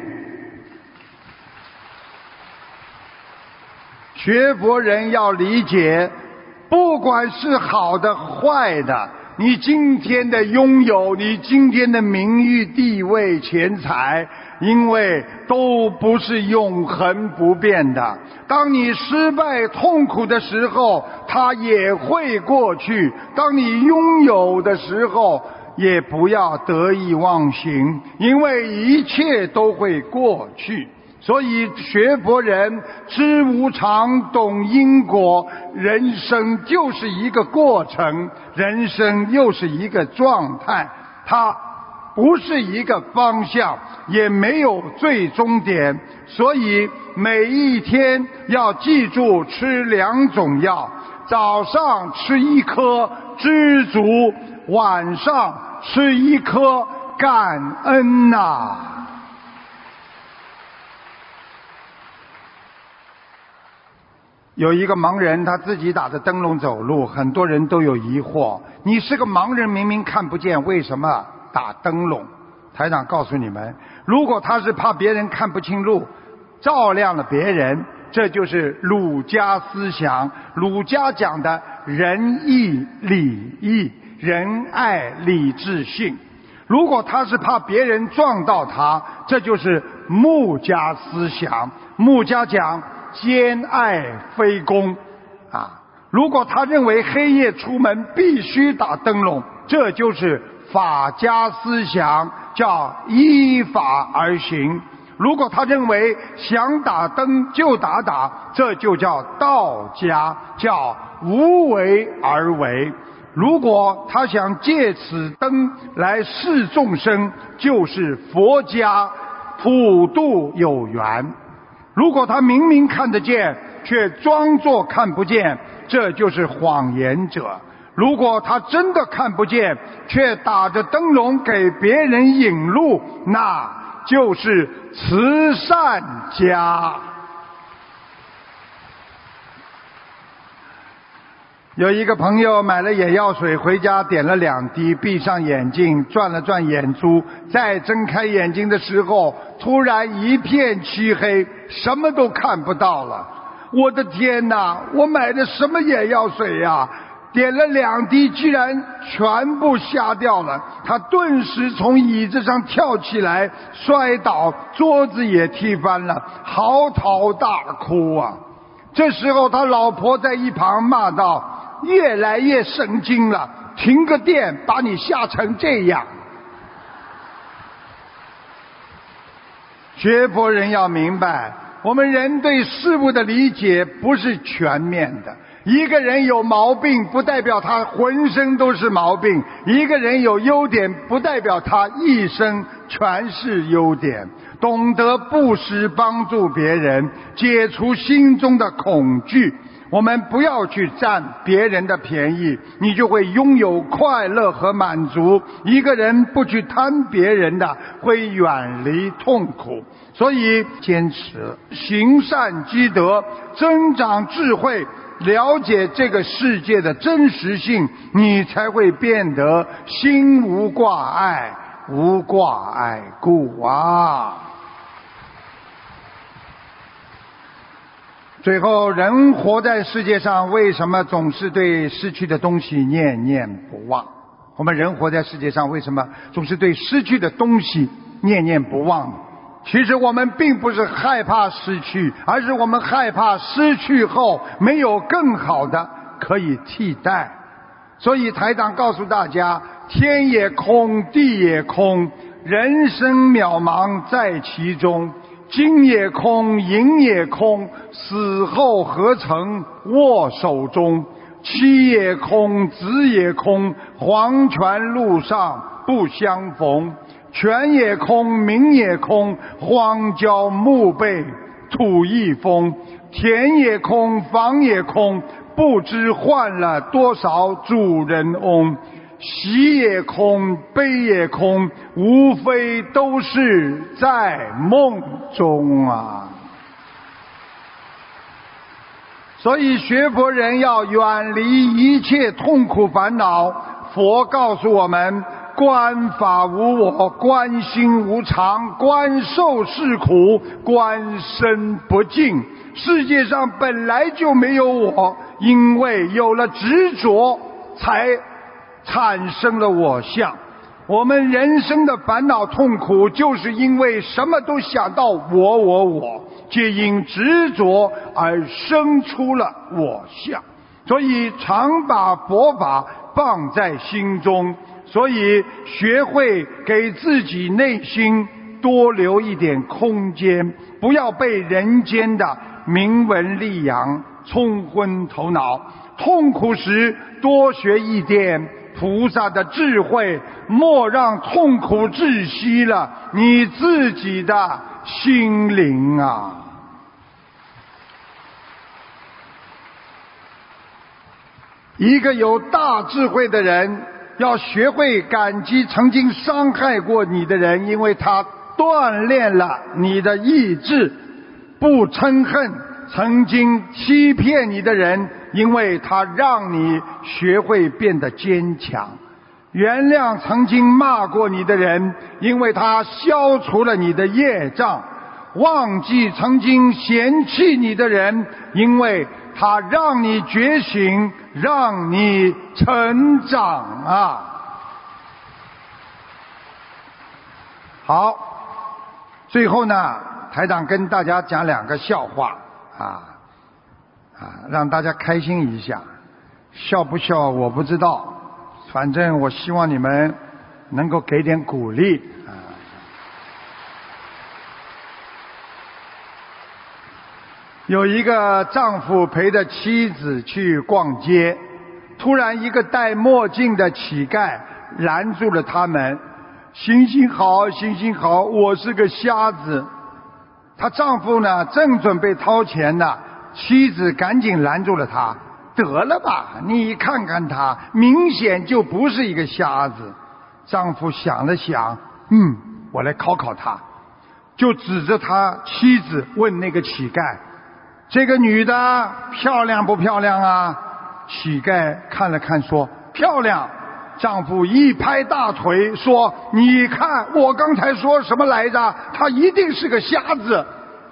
学佛人要理解，不管是好的坏的，你今天的拥有，你今天的名誉地位钱财，因为都不是永恒不变的。当你失败痛苦的时候，它也会过去。当你拥有的时候，也不要得意忘形，因为一切都会过去。所以学佛人知无常，懂因果，人生就是一个过程，人生又是一个状态，它不是一个方向，也没有最终点。所以每一天要记住吃两种药，早上吃一颗知足，晚上吃一颗感恩呐、啊。有一个盲人，他自己打着灯笼走路，很多人都有疑惑，你是个盲人，明明看不见，为什么打灯笼？台长告诉你们，如果他是怕别人看不清路，照亮了别人，这就是儒家思想。儒家讲的仁义礼义，仁爱礼智信。如果他是怕别人撞到他，这就是穆家思想。穆家讲兼爱非攻啊！如果他认为黑夜出门必须打灯笼，这就是法家思想，叫依法而行。如果他认为想打灯就打打，这就叫道家，叫无为而为。如果他想借此灯来示众生，就是佛家普度有缘。如果他明明看得见，却装作看不见，这就是谎言者。如果他真的看不见，却打着灯笼给别人引路，那就是慈善家。有一个朋友买了眼药水回家，点了两滴，闭上眼睛，转了转眼珠，再睁开眼睛的时候，突然一片漆黑，什么都看不到了。我的天哪，我买的什么眼药水呀？点了两滴，居然全部瞎掉了。他顿时从椅子上跳起来，摔倒，桌子也踢翻了，嚎啕大哭啊！这时候他老婆在一旁骂道，越来越神经了，停个电把你吓成这样。学佛人要明白，我们人对事物的理解不是全面的。一个人有毛病不代表他浑身都是毛病，一个人有优点不代表他一生全是优点。懂得布施帮助别人，解除心中的恐惧，我们不要去占别人的便宜，你就会拥有快乐和满足。一个人不去贪别人的，会远离痛苦。所以坚持行善积德，增长智慧，了解这个世界的真实性，你才会变得心无挂碍，无挂碍故啊。最后，人活在世界上，为什么总是对失去的东西念念不忘？我们人活在世界上，为什么总是对失去的东西念念不忘？其实我们并不是害怕失去，而是我们害怕失去后没有更好的可以替代。所以台长告诉大家，天也空，地也空，人生渺茫在其中。金也空，银也空，死后何曾握手中？妻也空，子也空，黄泉路上不相逢。泉也空，名也空，荒郊墓碑土一封。田也空，房也空，不知换了多少主人翁。喜也空，悲也空，无非都是在梦中啊。所以学佛人要远离一切痛苦烦恼。佛告诉我们，观法无我，观心无常，观受是苦，观身不净。世界上本来就没有我，因为有了执着才产生了我相。我们人生的烦恼痛苦，就是因为什么都想到我我我，皆因执着而生出了我相。所以常把佛法放在心中，所以学会给自己内心多留一点空间，不要被人间的名闻利养冲昏头脑。痛苦时多学一点菩萨的智慧，莫让痛苦窒息了你自己的心灵啊。一个有大智慧的人，要学会感激曾经伤害过你的人，因为他锻炼了你的意志；不嗔恨曾经欺骗你的人，因为他让你学会变得坚强；原谅曾经骂过你的人，因为他消除了你的业障；忘记曾经嫌弃你的人，因为他让你觉醒，让你成长啊。好，最后呢，台长跟大家讲两个笑话啊啊，让大家开心一下。笑不笑我不知道，反正我希望你们能够给点鼓励啊。有一个丈夫陪着妻子去逛街，突然一个戴墨镜的乞丐拦住了他们。行行好，行行好，我是个瞎子。她丈夫呢正准备掏钱呢，妻子赶紧拦住了他。得了吧，你看看他，明显就不是一个瞎子。丈夫想了想，嗯，我来考考他，就指着他妻子问那个乞丐，这个女的漂亮不漂亮啊？乞丐看了看说漂亮。丈夫一拍大腿说，你看我刚才说什么来着？她一定是个瞎子。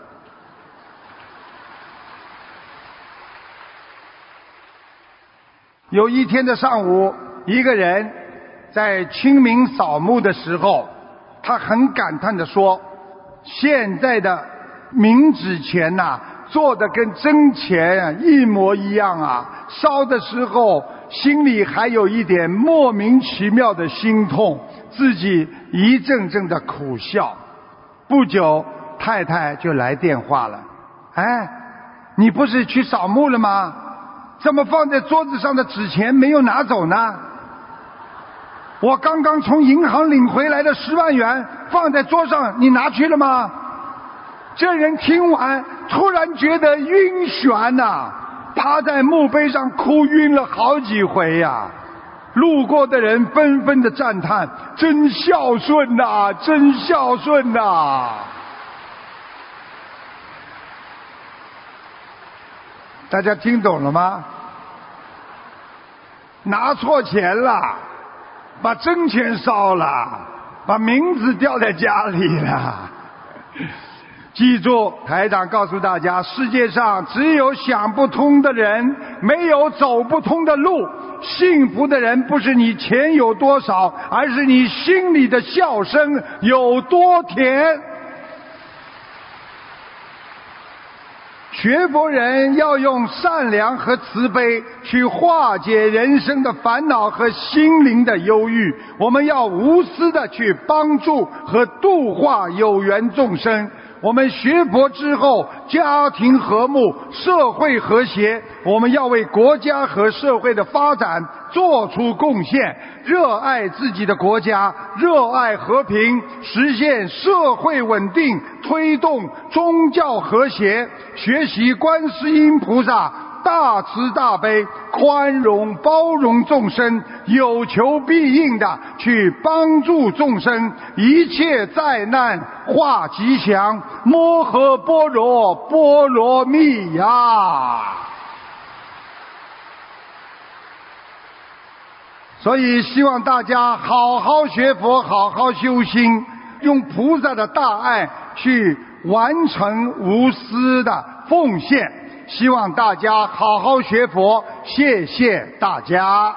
有一天的上午，一个人在清明扫墓的时候，他很感叹地说，现在的冥纸钱呐、啊做的跟真钱一模一样啊，烧的时候心里还有一点莫名其妙的心痛，自己一阵阵的苦笑。不久太太就来电话了，哎，你不是去扫墓了吗？怎么放在桌子上的纸钱没有拿走呢？我刚刚从银行领回来的十万元放在桌上，你拿去了吗？这人听完突然觉得晕眩呐、啊，趴在墓碑上哭晕了好几回呀、啊。路过的人纷纷的赞叹，真孝顺呐、啊，真孝顺呐、啊。大家听懂了吗？拿错钱了，把真钱烧了，把名字掉在家里了。记住，台长告诉大家，世界上只有想不通的人，没有走不通的路。幸福的人不是你钱有多少，而是你心里的笑声有多甜。学佛人要用善良和慈悲去化解人生的烦恼和心灵的忧郁，我们要无私的去帮助和度化有缘众生。 我们学佛之后，家庭和睦，社会和谐，我们要为国家和社会的发展做出贡献，热爱自己的国家，热爱和平，实现社会稳定，推动宗教和谐，学习观世音菩萨大慈大悲，宽容包容众生，有求必应的去帮助众生，一切灾难化吉祥，摩诃般若波罗蜜呀！所以希望大家好好学佛，好好修心，用菩萨的大爱去完成无私的奉献。希望大家好好学佛，谢谢大家。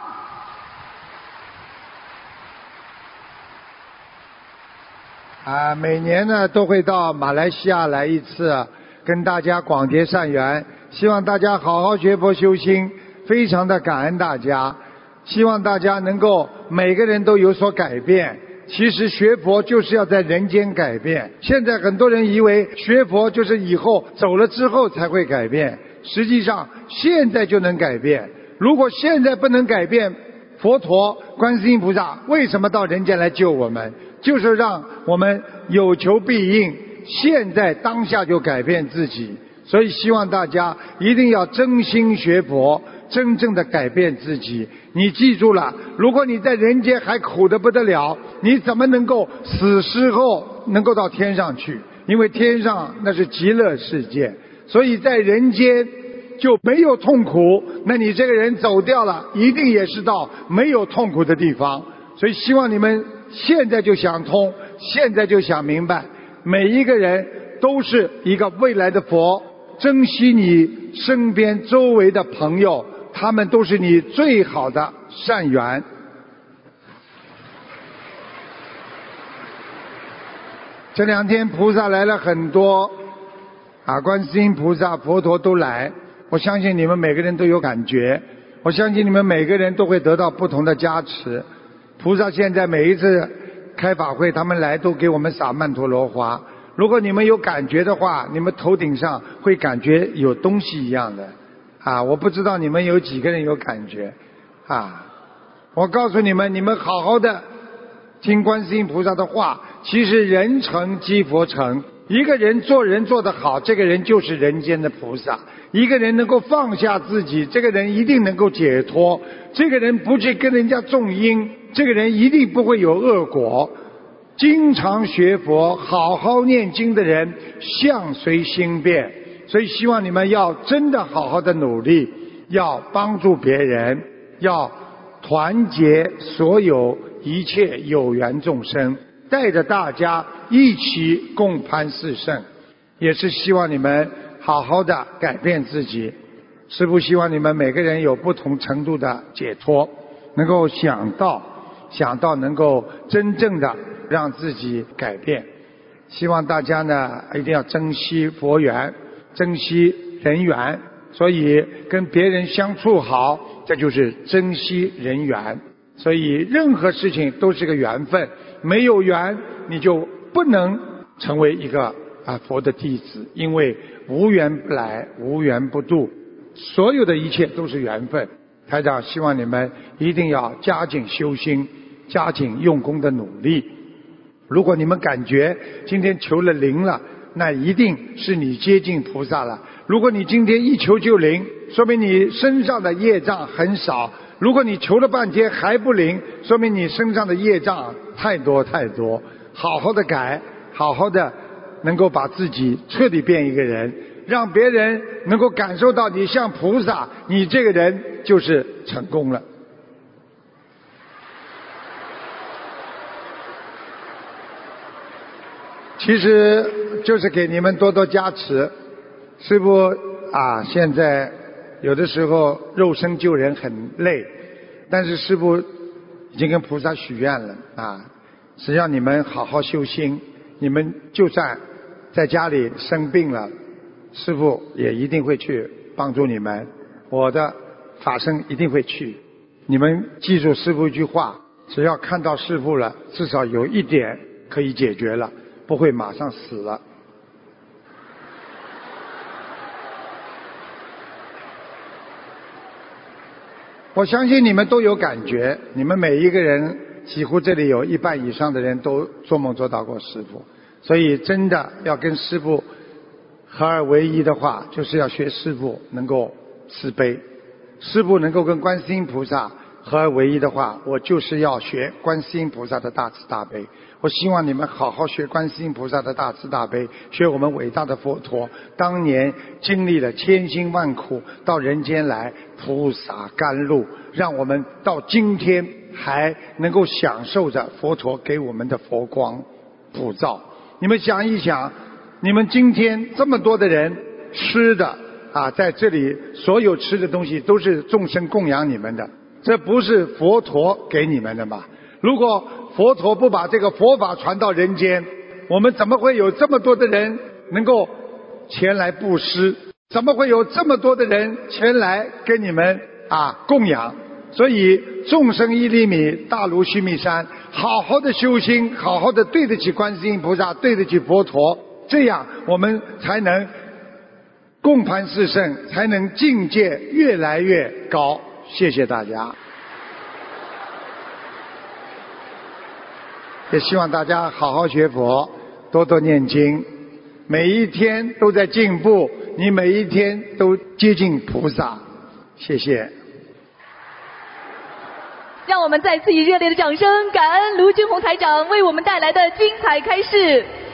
啊，每年呢都会到马来西亚来一次，跟大家广结善缘。希望大家好好学佛修心，非常的感恩大家。希望大家能够每个人都有所改变。其实学佛就是要在人间改变。现在很多人以为学佛就是以后走了之后才会改变，实际上现在就能改变。如果现在不能改变，佛陀观世音菩萨为什么到人间来救我们？就是让我们有求必应，现在当下就改变自己。所以希望大家一定要真心学佛，真正的改变自己。你记住了，如果你在人间还苦得不得了，你怎么能够死之后能够到天上去？因为天上那是极乐世界，所以在人间就没有痛苦，那你这个人走掉了，一定也是到没有痛苦的地方。所以希望你们现在就想通，现在就想明白，每一个人都是一个未来的佛，珍惜你身边周围的朋友，他们都是你最好的善缘。这两天菩萨来了很多啊，观世音菩萨、佛陀都来，我相信你们每个人都有感觉，我相信你们每个人都会得到不同的加持。菩萨现在每一次开法会，他们来都给我们撒曼陀罗花。如果你们有感觉的话，你们头顶上会感觉有东西一样的啊！我不知道你们有几个人有感觉啊！我告诉你们，你们好好的听观世音菩萨的话，其实人成即佛成。一个人做人做得好，这个人就是人间的菩萨。一个人能够放下自己，这个人一定能够解脱。这个人不去跟人家种因，这个人一定不会有恶果。经常学佛好好念经的人相随心变，所以希望你们要真的好好的努力，要帮助别人，要团结所有一切有缘众生，带着大家一起共攀四圣。也是希望你们好好的改变自己。师父希望你们每个人有不同程度的解脱，能够想到想到能够真正的让自己改变。希望大家呢一定要珍惜佛缘，珍惜人缘，所以跟别人相处好，这就是珍惜人缘。所以任何事情都是个缘分，没有缘你就不能成为一个啊佛的弟子，因为无缘不来，无缘不渡，所有的一切都是缘分。台长希望你们一定要加紧修心，加紧用功的努力。如果你们感觉今天求了灵了，那一定是你接近菩萨了。如果你今天一求就灵，说明你身上的业障很少。如果你求了半天还不灵，说明你身上的业障太多太多。好好的改，好好的能够把自己彻底变一个人，让别人能够感受到你像菩萨，你这个人就是成功了。其实就是给你们多多加持。师父啊，现在有的时候肉身救人很累，但是师父已经跟菩萨许愿了啊，只要你们好好修心，你们就算在家里生病了，师父也一定会去帮助你们，我的法身一定会去。你们记住师父一句话，只要看到师父了，至少有一点可以解决了，不会马上死了。 我相信你们都有感觉，你们每一个人几乎这里有一半以上的人都做梦做到过师父，所以真的要跟师父合二为一的话，就是要学师父能够慈悲。师父能够跟观世音菩萨合二为一的话，我就是要学观世音菩萨的大慈大悲。我希望你们好好学观世音菩萨的大慈大悲，学我们伟大的佛陀当年经历了千辛万苦到人间来菩萨甘露，让我们到今天还能够享受着佛陀给我们的佛光普照。你们想一想，你们今天这么多的人吃的啊，在这里所有吃的东西都是众生供养你们的，这不是佛陀给你们的吗？如果佛陀不把这个佛法传到人间，我们怎么会有这么多的人能够前来布施？怎么会有这么多的人前来跟你们啊供养？所以众生一粒米，大如须弥山，好好的修心，好好的对得起观世音菩萨，对得起佛陀，这样我们才能共攀四圣，才能境界越来越高。谢谢大家，也希望大家好好学佛，多多念经，每一天都在进步，你每一天都接近菩萨。谢谢。 让我们再次以热烈的掌声，感恩卢军宏台长为我们带来的精彩开示。